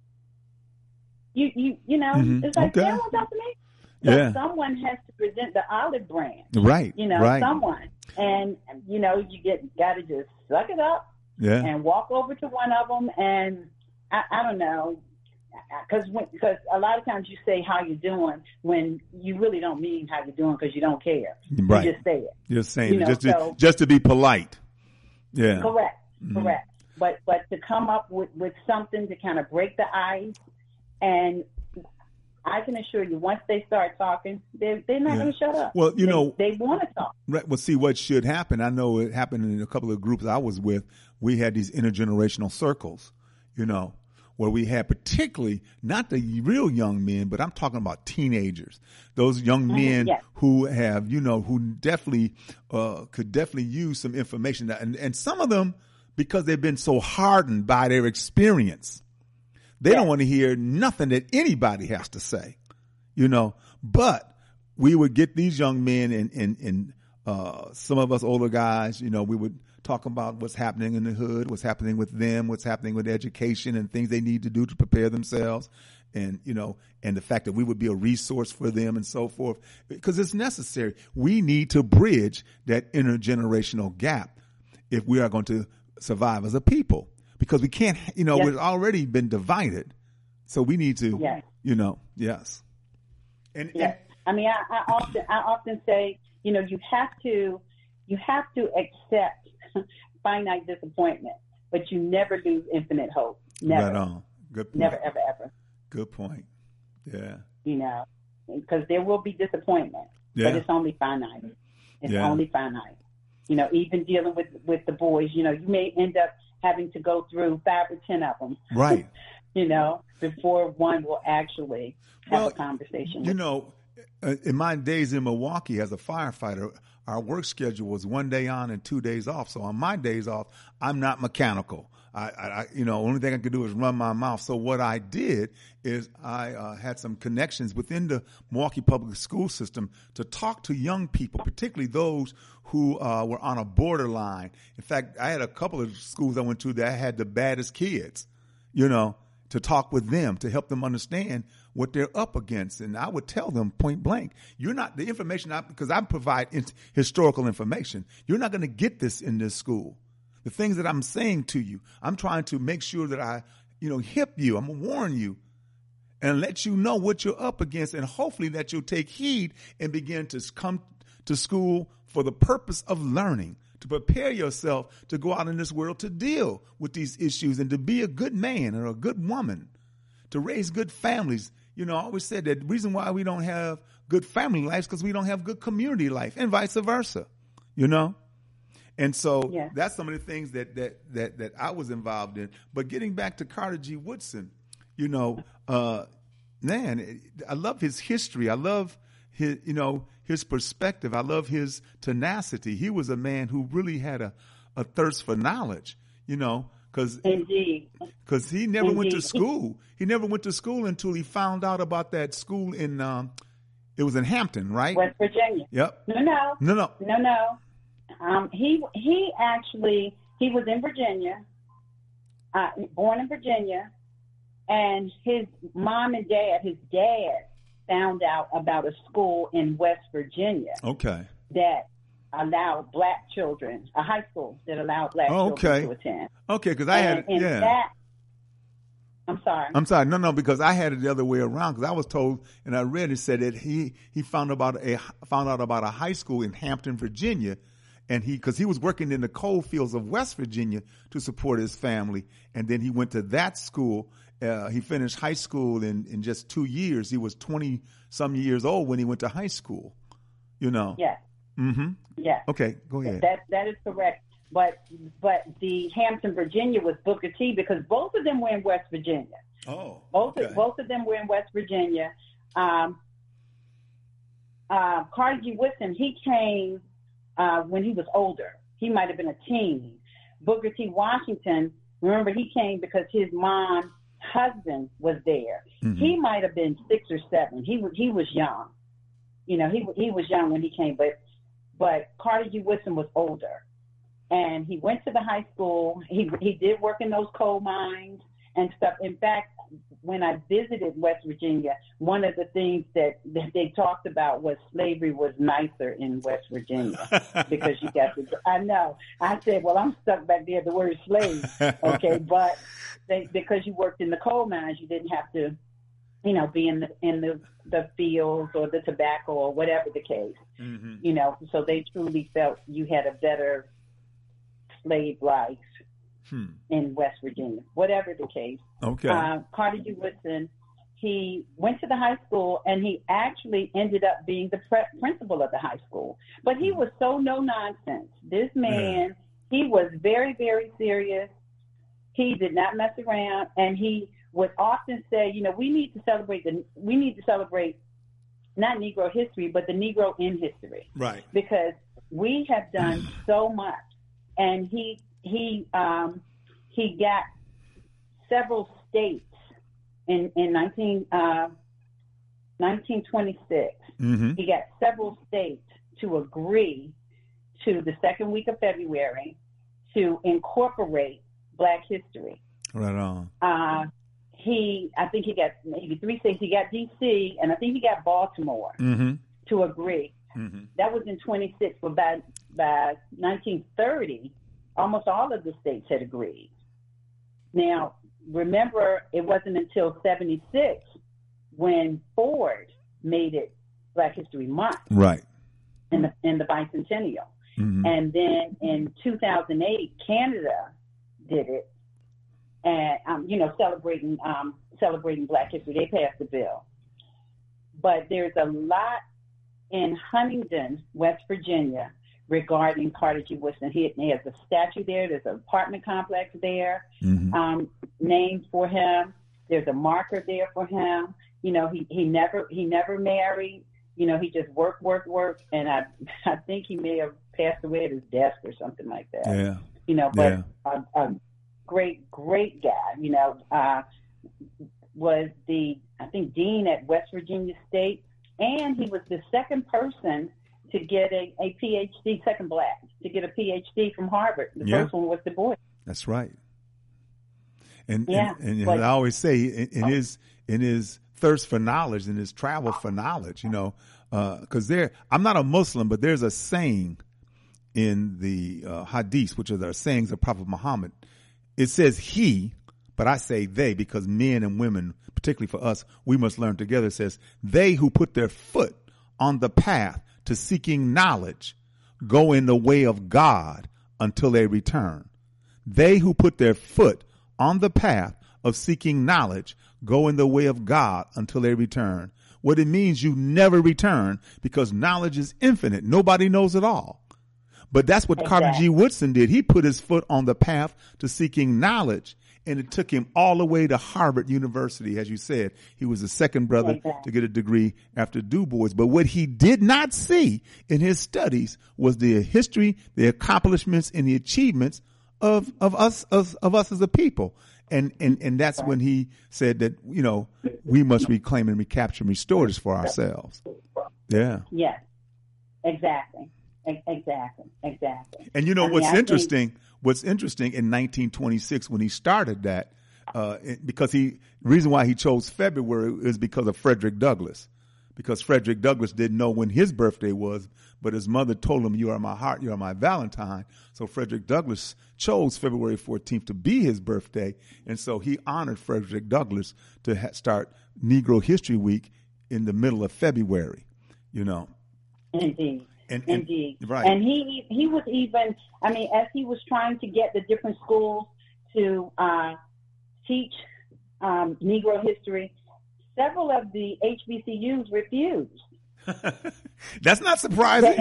Speaker 5: It's like they don't want to talk to me. So someone has to present the olive branch.
Speaker 3: Right.
Speaker 5: Someone, and you got to just suck it up.
Speaker 3: Yeah.
Speaker 5: And walk over to one of them, and I don't know, because a lot of times you say how you doing when you really don't mean how you're doing because you don't care.
Speaker 3: Right.
Speaker 5: You just say it.
Speaker 3: You're saying it just to be polite. Yeah.
Speaker 5: Correct. But to come up with something to kind of break the ice, and I can assure you, once they start talking, they're not going to shut up.
Speaker 3: Well,
Speaker 5: they want to talk.
Speaker 3: Right. Well, see, what should happen, I know it happened in a couple of groups I was with. We had these intergenerational circles, where we had particularly not the real young men, but I'm talking about teenagers, those young men who have, who definitely could definitely use some information. And some of them, because they've been so hardened by their experience, they don't want to hear nothing that anybody has to say, but we would get these young men and some of us older guys, we would talk about what's happening in the hood, what's happening with them, what's happening with education and things they need to do to prepare themselves. And, and the fact that we would be a resource for them and so forth, because it's necessary. We need to bridge that intergenerational gap if we are going to survive as a people, because we can't, we've already been divided So we need to,
Speaker 5: Yes.
Speaker 3: yes. And
Speaker 5: I mean, I often say, you have to accept finite disappointment, but you never lose infinite hope. Never.
Speaker 3: Right on. Good point.
Speaker 5: Never, ever, ever.
Speaker 3: Good point. Yeah.
Speaker 5: Because there will be disappointment, but it's only finite. It's only finite. Even dealing with the boys, you may end up having to go through 5 or 10 of them.
Speaker 3: Right.
Speaker 5: Before one will actually have a conversation.
Speaker 3: In my days in Milwaukee as a firefighter, our work schedule was 1 day on and 2 days off. So on my days off, I'm not mechanical. Only thing I could do is run my mouth. So what I did is I had some connections within the Milwaukee public school system to talk to young people, particularly those who were on a borderline. In fact, I had a couple of schools I went to that had the baddest kids, to talk with them, to help them understand what they're up against. And I would tell them point blank, you're not the information, because I provide historical information. You're not going to get this in this school. The things that I'm saying to you, I'm trying to make sure that I, hip you. I'm going to warn you and let you know what you're up against, and hopefully that you'll take heed and begin to come to school for the purpose of learning, to prepare yourself to go out in this world to deal with these issues and to be a good man or a good woman, to raise good families. I always said that the reason why we don't have good family lives because we don't have good community life, and vice versa, And so that's some of the things that I was involved in. But getting back to Carter G. Woodson, man, I love his history. I love his perspective. I love his tenacity. He was a man who really had a thirst for knowledge, because he never went to school. He never went to school until he found out about that school in it was in Hampton, right?
Speaker 5: West Virginia.
Speaker 3: Yep.
Speaker 5: No. He actually was in Virginia, born in Virginia, and his mom and dad, his dad found out about a school in West Virginia. Okay. That allowed black children, a high school that allowed black children to attend.
Speaker 3: Okay, because I had
Speaker 5: I'm sorry.
Speaker 3: No, because I had it the other way around. Because I was told, and I read it said that he found out about a high school in Hampton, Virginia, and because he was working in the coal fields of West Virginia to support his family, and then he went to that school. He finished high school in just 2 years. He was 20-some years old when he went to high school.
Speaker 5: Yes.
Speaker 3: Mm-hmm.
Speaker 5: Yes.
Speaker 3: Okay, go ahead.
Speaker 5: That is correct. But the Hampton, Virginia was Booker T, because both of them were in West Virginia.
Speaker 3: Oh.
Speaker 5: Both of them were in West Virginia. Carter G. Woodson, he came when he was older. He might have been a teen. Booker T. Washington, remember, he came because his mom's husband was there. Mm-hmm. He might have been 6 or 7. He was young. He was young when he came, but Carter G. Woodson was older. And he went to the high school. He did work in those coal mines and stuff. In fact, when I visited West Virginia, one of the things that they talked about was slavery was nicer in West Virginia because you got to. I know. I said, well, I'm stuck back there. The word slave, okay, but because you worked in the coal mines, you didn't have to, be in the fields or the tobacco or whatever the case. Mm-hmm. So they truly felt you had a better slave life in West Virginia, whatever the case.
Speaker 3: Okay.
Speaker 5: Carter G. Woodson, he went to the high school, and he actually ended up being the principal of the high school. But he was so no nonsense. This man, he was very, very serious. He did not mess around, and he would often say, we need to celebrate not Negro history, but the Negro in history.
Speaker 3: Right.
Speaker 5: Because we have done so much. And he got several states in 1926. Mm-hmm. He got several states to agree to the second week of February to incorporate Black history.
Speaker 3: Right on.
Speaker 5: I think he got maybe 3 states. He got D.C. and I think he got Baltimore to agree. Mm-hmm. That was in 26, but by 1930, almost all of the states had agreed. Now, remember, it wasn't until 76 when Ford made it Black History Month.
Speaker 3: Right.
Speaker 5: In the bicentennial.
Speaker 3: Mm-hmm.
Speaker 5: And then in 2008, Canada did it, and celebrating Black History. They passed the bill. But there's a lot in Huntington, West Virginia, regarding Carter G. Woodson. He has a statue there. There's an apartment complex there,
Speaker 3: Mm-hmm.
Speaker 5: named for him. There's a marker there for him. You know, he never married. You know, he just worked, and I think he may have passed away at his desk or something like that.
Speaker 3: Yeah.
Speaker 5: You know, but a great guy. You know, was I think dean at West Virginia State, and he was the second person to get a PhD, second Black to get a PhD from Harvard. The first one was Du Bois.
Speaker 3: That's right. And
Speaker 5: but,
Speaker 3: I always say in his thirst for knowledge and his travel for knowledge, you know, because I'm not a Muslim, but there's a saying in the Hadith, which are the sayings of Prophet Muhammad. It says he, but I say they, because men and women, particularly for us, we must learn together. It says, they who put their foot on the path to seeking knowledge go in the way of God until they return. They who put their foot on the path of seeking knowledge go in the way of God until they return. What it means, you never return, because knowledge is infinite. Nobody knows it all. But that's what Carter G. Woodson did. He put his foot on the path to seeking knowledge, and it took him all the way to Harvard University. As you said, he was the second brother to get a degree after Du Bois. But what he did not see in his studies was the history, the accomplishments, and the achievements of us as a people. And that's when he said that, you know, we must reclaim and recapture and restore this for ourselves. Yeah.
Speaker 5: Yes. Exactly.
Speaker 3: And you know, what's interesting in 1926 when he started that, because the reason why he chose February is because of Frederick Douglass, because Frederick Douglass didn't know when his birthday was, but his mother told him, "You are my heart, you are my Valentine." So Frederick Douglass chose February 14th to be his birthday, and so he honored Frederick Douglass to start Negro History Week in the middle of February. You know.
Speaker 5: Indeed. Indeed.
Speaker 3: Right.
Speaker 5: And he was even, I mean, as he was trying to get the different schools to teach Negro history, several of the HBCUs refused.
Speaker 3: That's not surprising.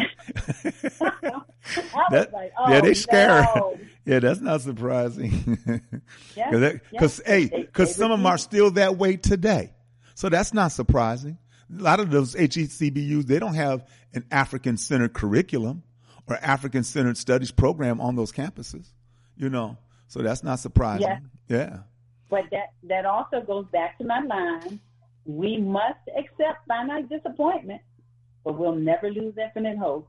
Speaker 3: They scare.
Speaker 5: No.
Speaker 3: Yeah, that's not surprising. Because some of them are still that way today. So that's not surprising. A lot of those HBCUs, they don't have an African-centered curriculum or African-centered studies program on those campuses, you know. So that's not surprising. Yeah.
Speaker 5: But that also goes back to my line. We must accept finite disappointment, but we'll never lose infinite hope.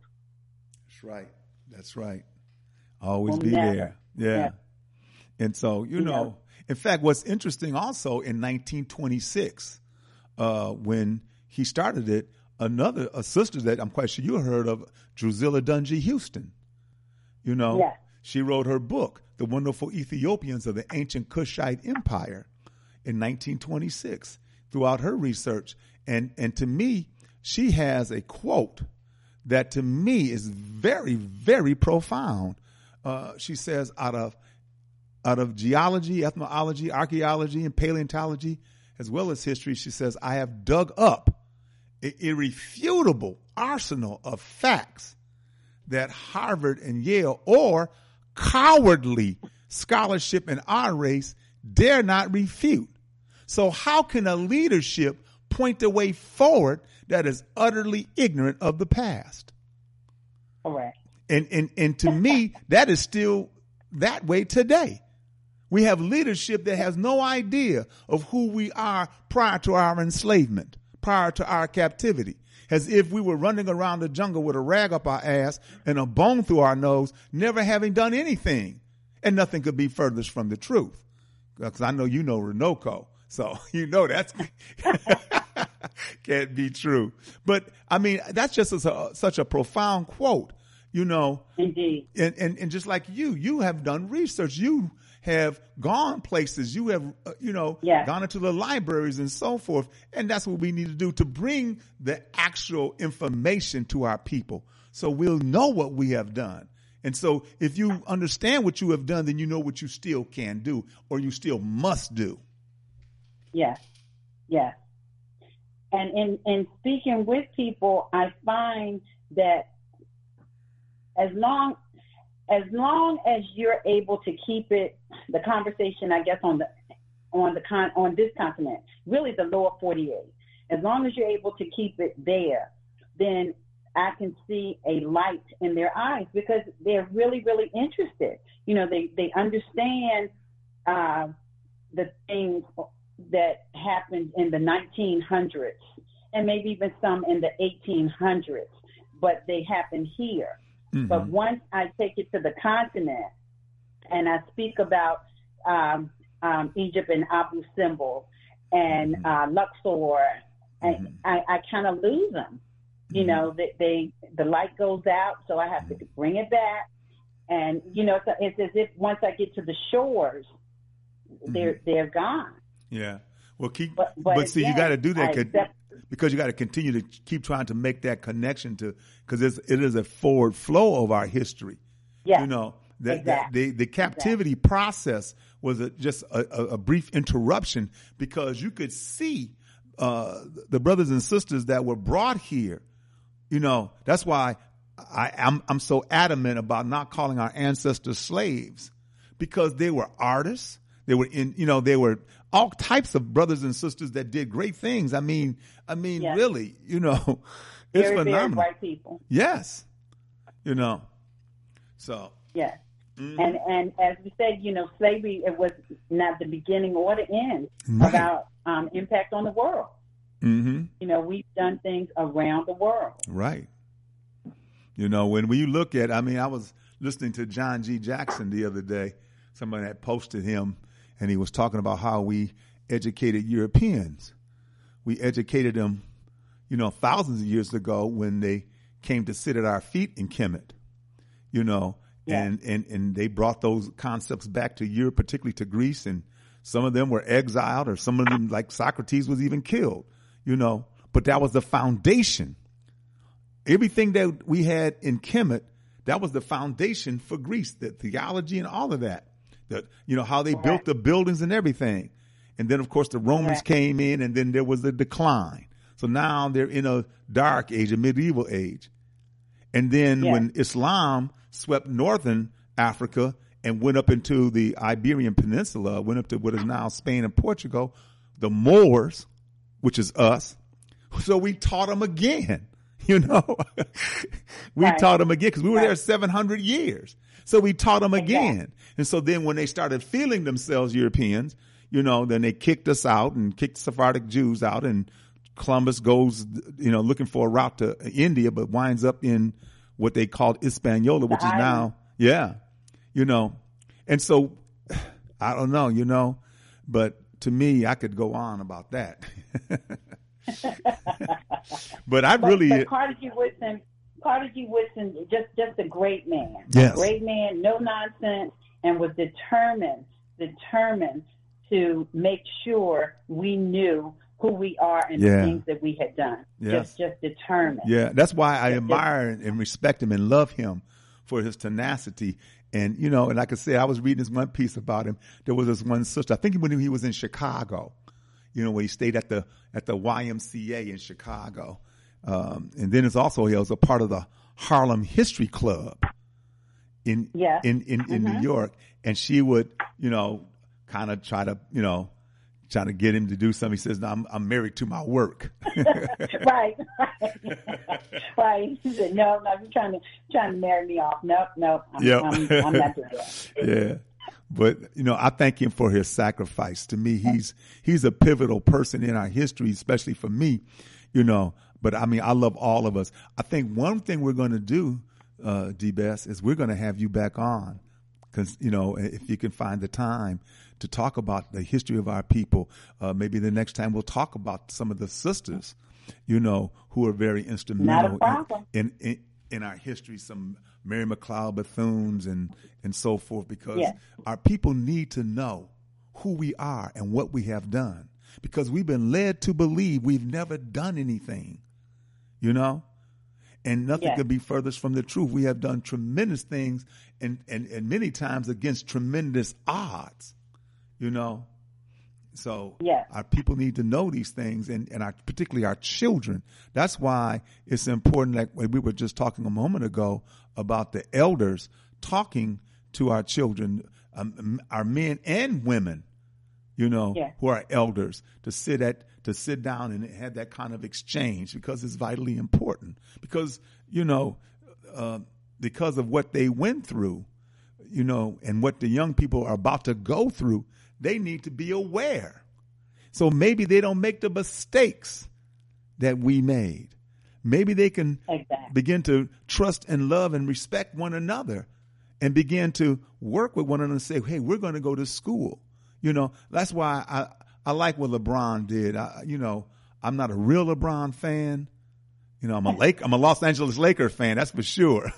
Speaker 3: That's right. Always be there. Yeah. And so, you know, in fact, what's interesting also in 1926, when he started it, a sister that I'm quite sure you heard of, Drusilla Dunjee Houston, you know, she wrote her book, The Wonderful Ethiopians of the Ancient Kushite Empire, in 1926 throughout her research. And to me, she has a quote that to me is very, very profound. She says, out of geology, ethnology, archaeology, and paleontology, as well as history, she says, I have dug up an irrefutable arsenal of facts that Harvard and Yale, or cowardly scholarship in our race, dare not refute. So how can a leadership point the way forward that is utterly ignorant of the past?
Speaker 5: Correct.
Speaker 3: And to me, that is still that way today. We have leadership that has no idea of who we are prior to our enslavement, prior to our captivity, as if we were running around the jungle with a rag up our ass and a bone through our nose, never having done anything. And nothing could be furthest from the truth. Because I know you know Runoko, so you know that's can't be true. But, I mean, that's just such a profound quote, you know.
Speaker 5: Indeed.
Speaker 3: And just like you have done research. You have gone places. You have,
Speaker 5: Yes.
Speaker 3: gone into the libraries and so forth. And that's what we need to do, to bring the actual information to our people so we'll know what we have done. And so if you understand what you have done, then you know what you still can do or you still must do.
Speaker 5: Yes. Yes. And in speaking with people, I find that as long as you're able to keep it, the conversation, I guess, on this continent, really the lower 48, as long as you're able to keep it there, then I can see a light in their eyes because they're really, really interested. They understand the things that happened in the 1900s and maybe even some in the 1800s, but they happen here. Mm-hmm. But once I take it to the continent and I speak about Egypt and Abu Simbel and Luxor, and I kind of lose them. The light goes out, so I have to bring it back. And, it's as if once I get to the shores, they're gone.
Speaker 3: Yeah. Well,
Speaker 5: but
Speaker 3: see,
Speaker 5: again,
Speaker 3: you got to do that because you got to continue to keep trying to make that connection because it is a forward flow of our history.
Speaker 5: Yeah.
Speaker 3: Exactly. The captivity process was just a brief interruption because you could see the brothers and sisters that were brought here. That's why I'm so adamant about not calling our ancestors slaves, because they were artists. They were they were all types of brothers and sisters that did great things. I mean, yes. Really, it's
Speaker 5: very,
Speaker 3: phenomenal.
Speaker 5: Very bright people.
Speaker 3: Yes. So.
Speaker 5: Yes. Mm-hmm. And as we said, slavery, it was not the beginning or the end of our impact on the world. Mm-hmm. We've done things around the world.
Speaker 3: Right. When we look at, I was listening to John G. Jackson the other day. Somebody had posted him, and he was talking about how we educated Europeans. We educated them, thousands of years ago when they came to sit at our feet in Kemet, and they brought those concepts back to Europe, particularly to Greece, and some of them were exiled, or some of them, like Socrates, was even killed, but that was the foundation. Everything that we had in Kemet, that was the foundation for Greece, the theology and all of that. How they built the buildings and everything. And then, of course, the Romans came in, and then there was a decline. So now they're in a dark age, a medieval age. And then when Islam swept northern Africa and went up into the Iberian Peninsula, went up to what is now Spain and Portugal, the Moors, which is us, so we taught them again. We taught them again because we were there 700 years. So we taught them again. And so then when they started feeling themselves Europeans, then they kicked us out and kicked Sephardic Jews out, and Columbus goes, looking for a route to India, but winds up in what they called Hispaniola, which is now, and so I don't know, but to me, I could go on about that. But
Speaker 5: Carter G. Woodson, just a great man.
Speaker 3: Yes.
Speaker 5: A great man, no nonsense, and was determined to make sure we knew who we are and the things that we had done.
Speaker 3: Yes.
Speaker 5: Just determined.
Speaker 3: Yeah, that's why I admire and respect him and love him for his tenacity. And, and like I said, I was reading this one piece about him. There was this one sister, I think when he was in Chicago, where he stayed at the YMCA in Chicago. And then he was a part of the Harlem History Club in New York. And she would, kind of try to get him to do something. He says, "No, I'm married to my work."
Speaker 5: Right. He said, "No, you're trying to marry me off. Nope. I'm not doing that."
Speaker 3: Yeah. But, I thank him for his sacrifice. To me, he's a pivotal person in our history, especially for me, But I love all of us. I think one thing we're going to do, D-Bess, is we're going to have you back on, because, if you can find the time to talk about the history of our people. Maybe the next time we'll talk about some of the sisters, who are very instrumental.
Speaker 5: Not a problem.
Speaker 3: in our history, some Mary McLeod Bethunes and so forth, because
Speaker 5: Yes.
Speaker 3: our people need to know who we are and what we have done, because we've been led to believe we've never done anything, you know, and nothing
Speaker 5: Yes.
Speaker 3: could be furthest from the truth. We have done tremendous things and many times against tremendous odds, you know. So
Speaker 5: Yes.
Speaker 3: our people need to know these things, and particularly our children. That's why it's important, like we were just talking a moment ago about the elders talking to our children, our men and women, you know,
Speaker 5: Yes.
Speaker 3: who are elders, to sit down and have that kind of exchange, because it's vitally important. Because, you know, because of what they went through, you know, and what the young people are about to go through, they need to be aware. So maybe they don't make the mistakes that we made. Maybe they can
Speaker 5: Exactly.
Speaker 3: begin to trust and love and respect one another, and begin to work with one another and say, hey, we're going to go to school. You know, that's why I like what LeBron did. You know, I'm not a real LeBron fan. You know, I'm a Los Angeles Lakers fan, that's for sure.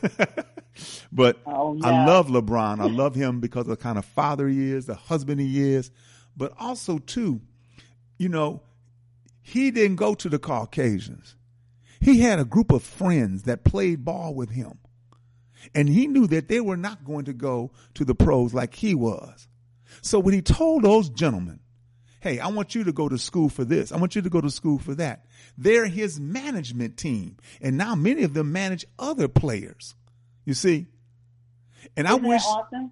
Speaker 3: But
Speaker 5: Oh, yeah.
Speaker 3: I love LeBron. I love him because of the kind of father he is, the husband he is. But also, too, you know, he didn't go to the Caucasians. He had a group of friends that played ball with him. And he knew that they were not going to go to the pros like he was. So when he told those gentlemen, hey, I want you to go to school for this, I want you to go to school for that, they're his management team. And now many of them manage other players. You see? And
Speaker 5: Isn't
Speaker 3: I wish
Speaker 5: that awesome?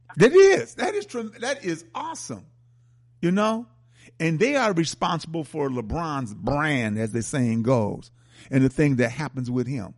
Speaker 3: that is awesome. You know? And they are responsible for LeBron's brand, as the saying goes, and the thing that happens with him.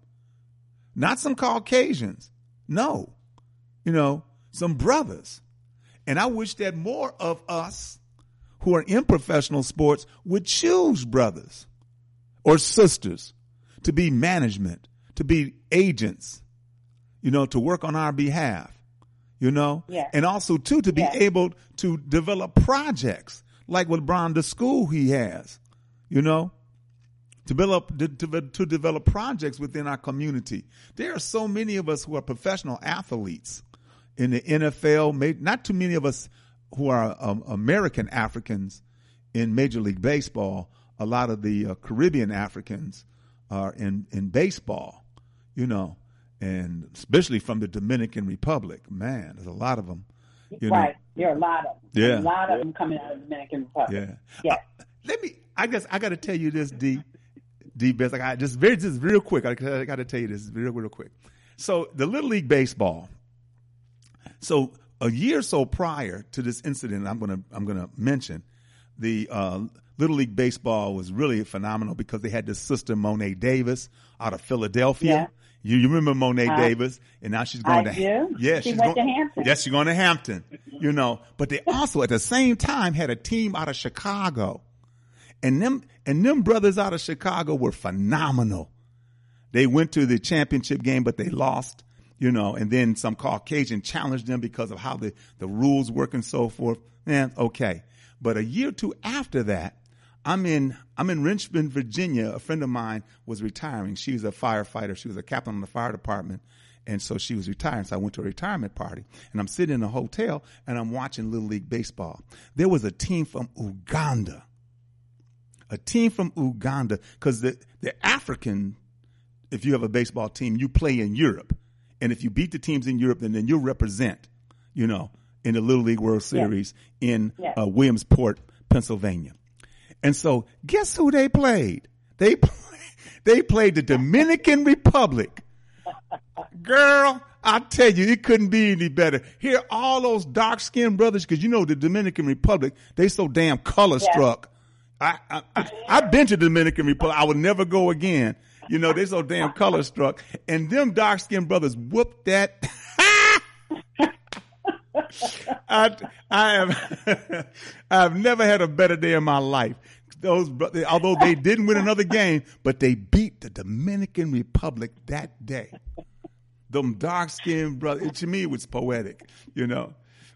Speaker 3: Not some Caucasians. No. You know, some brothers. And I wish that more of us who are in professional sports would choose brothers or sisters to be management, to be agents, you know, to work on our behalf, you know,
Speaker 5: Yes.
Speaker 3: and also, too, to be
Speaker 5: Yes.
Speaker 3: able to develop projects like with LeBron, the school he has, you know, to develop projects within our community. There are so many of us who are professional athletes in the NFL, not too many of us who are American Africans in Major League Baseball. A lot of the Caribbean Africans are in baseball, you know, and especially from the Dominican Republic. Man, there's a lot of them. You
Speaker 5: Right.
Speaker 3: know.
Speaker 5: There are a lot of them.
Speaker 3: Yeah.
Speaker 5: A lot of them coming out of the Dominican Republic.
Speaker 3: Yeah.
Speaker 5: Yes.
Speaker 3: I guess I got to tell you this, D. Best. Like just real quick. I got to tell you this real quick. So the Little League Baseball. So a year or so prior to this incident, I'm gonna mention the Little League Baseball was really phenomenal because they had this sister Monet Davis out of Philadelphia.
Speaker 5: Yeah.
Speaker 3: You remember Monet Davis, and now she's going
Speaker 5: I
Speaker 3: to
Speaker 5: do.
Speaker 3: Yeah,
Speaker 5: She
Speaker 3: she's
Speaker 5: went
Speaker 3: going
Speaker 5: to Hampton.
Speaker 3: Yes, she's going to Hampton. You know, but they also at the same time had a team out of Chicago. And them brothers out of Chicago were phenomenal. They went to the championship game, but they lost, you know, and then some Caucasian challenged them because of how the rules work and so forth. Okay. But a year or two after that, I'm in Richmond, Virginia. A friend of mine was retiring. She was a firefighter. She was a captain in the fire department. And so she was retiring. So I went to a retirement party, and I'm sitting in a hotel and I'm watching Little League Baseball. There was a team from Uganda. Because the African, if you have a baseball team, you play in Europe. And if you beat the teams in Europe, then you'll represent, you know, in the Little League World Series in Williamsport, Pennsylvania. And so guess who they played? They played the Dominican Republic. Girl, I tell you, it couldn't be any better. Here, all those dark-skinned brothers, because you know the Dominican Republic, they so damn color-struck. I've been to the Dominican Republic. I would never go again. You know, they so damn color-struck. And them dark-skinned brothers whooped that. I've never had a better day in my life. Although they didn't win another game, but they beat the Dominican Republic that day. Them dark-skinned brothers, to me, it was poetic, you know.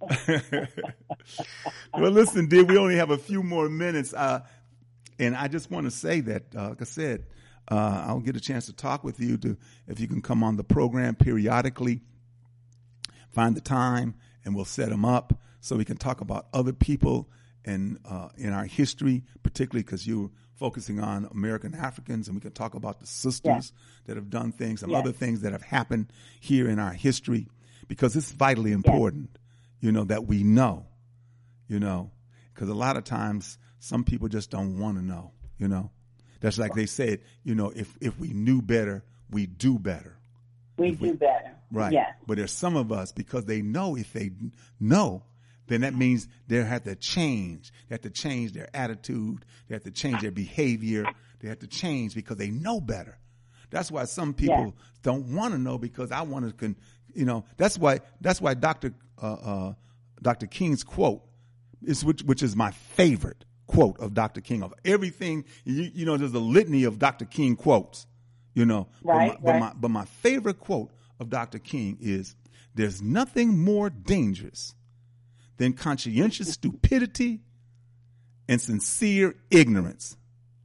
Speaker 3: Well, listen, dear, we only have a few more minutes. And I just want to say that, like I said, I'll get a chance to talk with you if you can come on the program periodically. Find the time, and we'll set them up so we can talk about other people and in our history, particularly because you're focusing on American Africans, and we can talk about the sisters that have done things and other things that have happened here in our history, because it's vitally important, that we know, because a lot of times some people just don't want to know, That's like they said, if we knew better, we do better.
Speaker 5: We do better.
Speaker 3: Right.
Speaker 5: Yes.
Speaker 3: But there's some of us, because they know if they know, then that means they have to change. They have to change their attitude. They have to change their behavior. They have to change because they know better. That's why some people don't want to know, because I want to, that's why Dr. King's quote is, which is my favorite quote of Dr. King. Of everything, there's a litany of Dr. King quotes, But my favorite quote of Dr. King is, "There's nothing more dangerous than conscientious stupidity and sincere ignorance."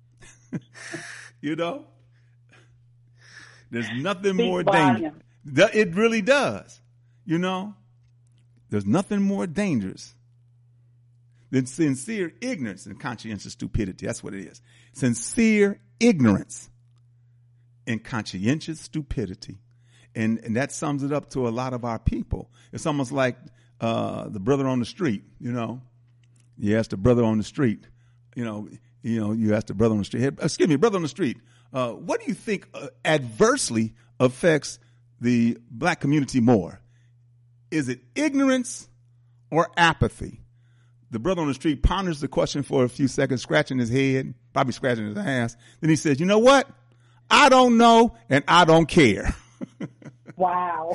Speaker 3: There's nothing more dangerous. It really does. There's nothing more dangerous than sincere ignorance and conscientious stupidity. That's what it is. Sincere ignorance and conscientious stupidity. And that sums it up to a lot of our people. It's almost like the brother on the street, You ask the brother on the street, you ask the brother on the street, excuse me, brother on the street, what do you think adversely affects the black community more? Is it ignorance or apathy? The brother on the street ponders the question for a few seconds, scratching his head, probably scratching his ass. Then he says, "You know what? I don't know, and I don't care."
Speaker 5: Wow.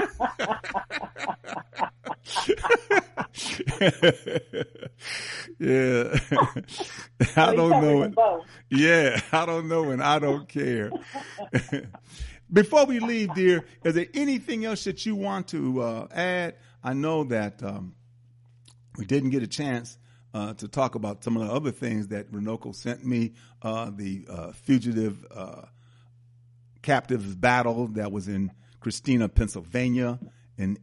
Speaker 3: Yeah. I don't know it. Yeah, I don't know and I don't care. Before we leave, dear, is there anything else that you want to add? I know that we didn't get a chance to talk about some of the other things that Runoko sent me, the fugitive captives battle that was in Christina, Pennsylvania in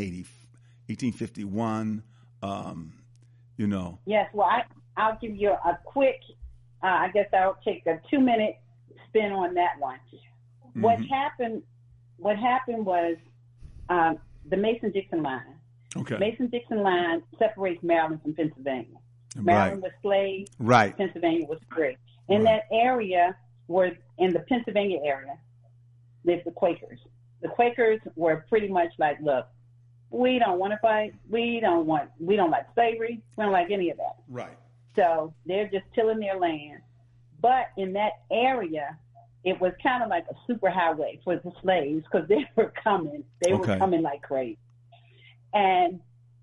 Speaker 3: 1851.
Speaker 5: Yes, well, I'll give you a quick, I guess I'll take a 2-minute spin on that one. Mm-hmm. What happened was the Mason-Dixon line.
Speaker 3: Okay.
Speaker 5: Mason-Dixon line separates Maryland from Pennsylvania. Maryland was slaves.
Speaker 3: Right.
Speaker 5: Pennsylvania was free. In that area, in the Pennsylvania area, lived the Quakers. The Quakers were pretty much like, look, we don't want to fight. We don't like slavery. We don't like any of that.
Speaker 3: Right.
Speaker 5: So they're just tilling their land. But in that area, it was kind of like a super highway for the slaves, because they were coming. They were coming like crazy. And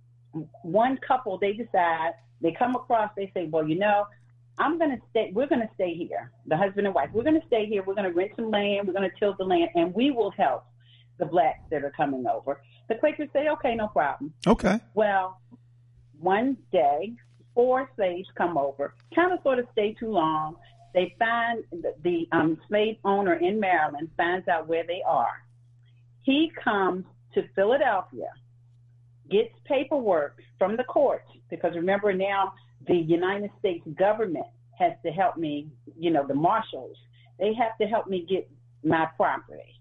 Speaker 5: one couple, they decide, they come across, they say, well, we're going to stay here. The husband and wife, we're going to stay here. We're going to rent some land. We're going to till the land, and we will help the blacks that are coming over. The Quakers say, okay, no problem.
Speaker 3: Okay.
Speaker 5: Well, one day, 4 slaves come over, kind of sort of stay too long. They find the slave owner in Maryland, finds out where they are. He comes to Philadelphia, gets paperwork from the courts, because remember now the United States government has to help me, the marshals. They have to help me get my property.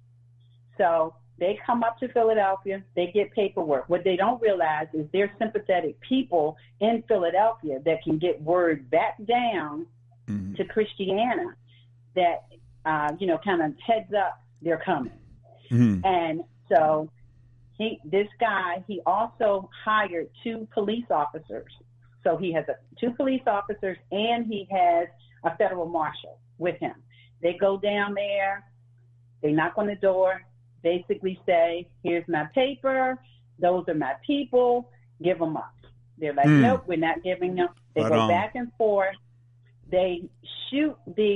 Speaker 5: So they come up to Philadelphia, they get paperwork. What they don't realize is there's sympathetic people in Philadelphia that can get word back down to Christiana that, kind of heads up they're coming. Mm-hmm. And so this guy also hired 2 police officers. So he has 2 police officers, and he has a federal marshal with him. They go down there, they knock on the door, basically say, here's my paper, those are my people, give them up. They're like, nope, we're not giving them. They go back and forth. They shoot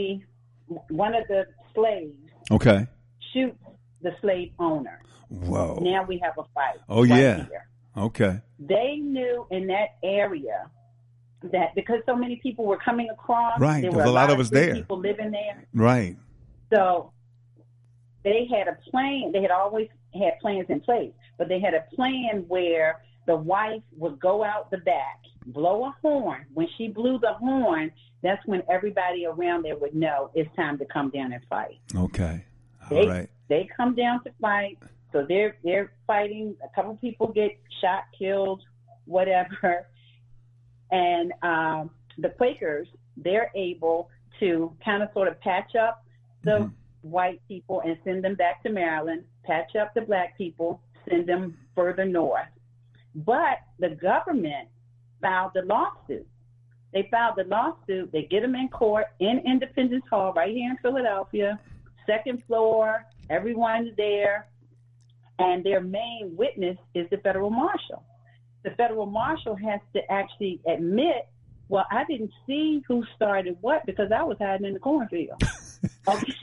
Speaker 5: one of the slaves. Okay. Shoots the slave owner.
Speaker 3: Whoa.
Speaker 5: Now we have a fight.
Speaker 3: Oh, yeah. Here. Okay.
Speaker 5: They knew in that area that because so many people were coming across,
Speaker 3: right.
Speaker 5: there
Speaker 3: was
Speaker 5: were
Speaker 3: a lot of us there.
Speaker 5: People living there.
Speaker 3: Right.
Speaker 5: So they had a plan. They had always had plans in place, but they had a plan where the wife would go out the back, blow a horn. When she blew the horn, that's when everybody around there would know it's time to come down and fight.
Speaker 3: Okay. All right.
Speaker 5: They come down to fight. So they're fighting. A couple people get shot, killed, whatever. And the Quakers, they're able to kind of sort of patch up the white people and send them back to Maryland, patch up the black people, send them further north. But the government filed the lawsuit. They filed the lawsuit. They get them in court in Independence Hall right here in Philadelphia, second floor, everyone's there. And their main witness is the federal marshal. The federal marshal has to actually admit, well, I didn't see who started what because I was hiding in the cornfield. Okay.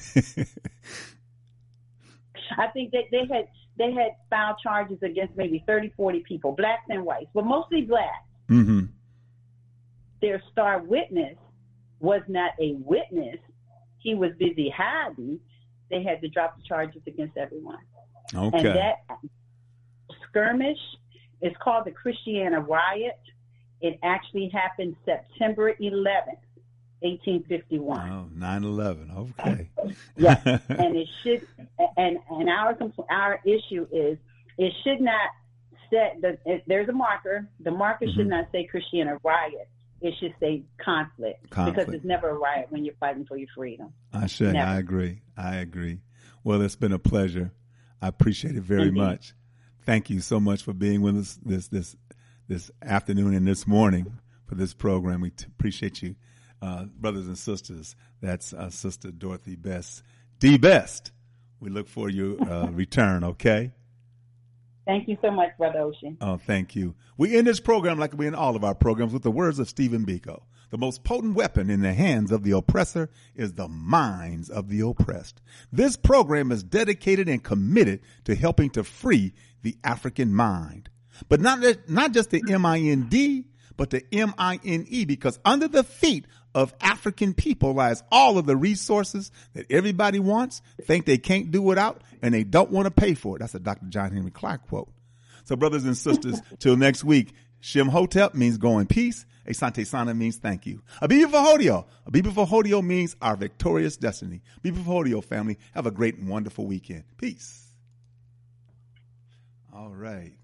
Speaker 5: I think that they had filed charges against maybe 30, 40 people, blacks and whites, but mostly blacks.
Speaker 3: Mm-hmm.
Speaker 5: Their star witness was not a witness. He was busy hiding. They had to drop the charges against everyone.
Speaker 3: Okay.
Speaker 5: And that skirmish is called the Christiana Riot. It actually happened September 11th, 1851.
Speaker 3: Oh, 9/11. Okay.
Speaker 5: Yeah, and it should. And our issue is it should not set. There's a marker. The marker should not say Christiana Riot. It should say conflict because it's never a riot when you're fighting for your freedom. I
Speaker 3: agree. Well, it's been a pleasure. I appreciate it very much. Thank you so much for being with us this afternoon and this morning for this program. We appreciate you, brothers and sisters. That's Sister Dorothy Best, D. Best. We look for your return, okay?
Speaker 5: Thank you so much, Brother Ocean.
Speaker 3: Oh, thank you. We end this program like we end all of our programs with the words of Stephen Biko. The most potent weapon in the hands of the oppressor is the minds of the oppressed. This program is dedicated and committed to helping to free the African mind. But not just the M-I-N-D, but the M-I-N-E, because under the feet of African people lies all of the resources that everybody wants, think they can't do without, and they don't want to pay for it. That's a Dr. John Henry Clark quote. So brothers and sisters, till next week, Shem Hotep means go in peace. Asante Sana means thank you. Abibi Fahodio. Abibi Fahodio means our victorious destiny. Abibi Fahodio family, have a great and wonderful weekend. Peace. All right.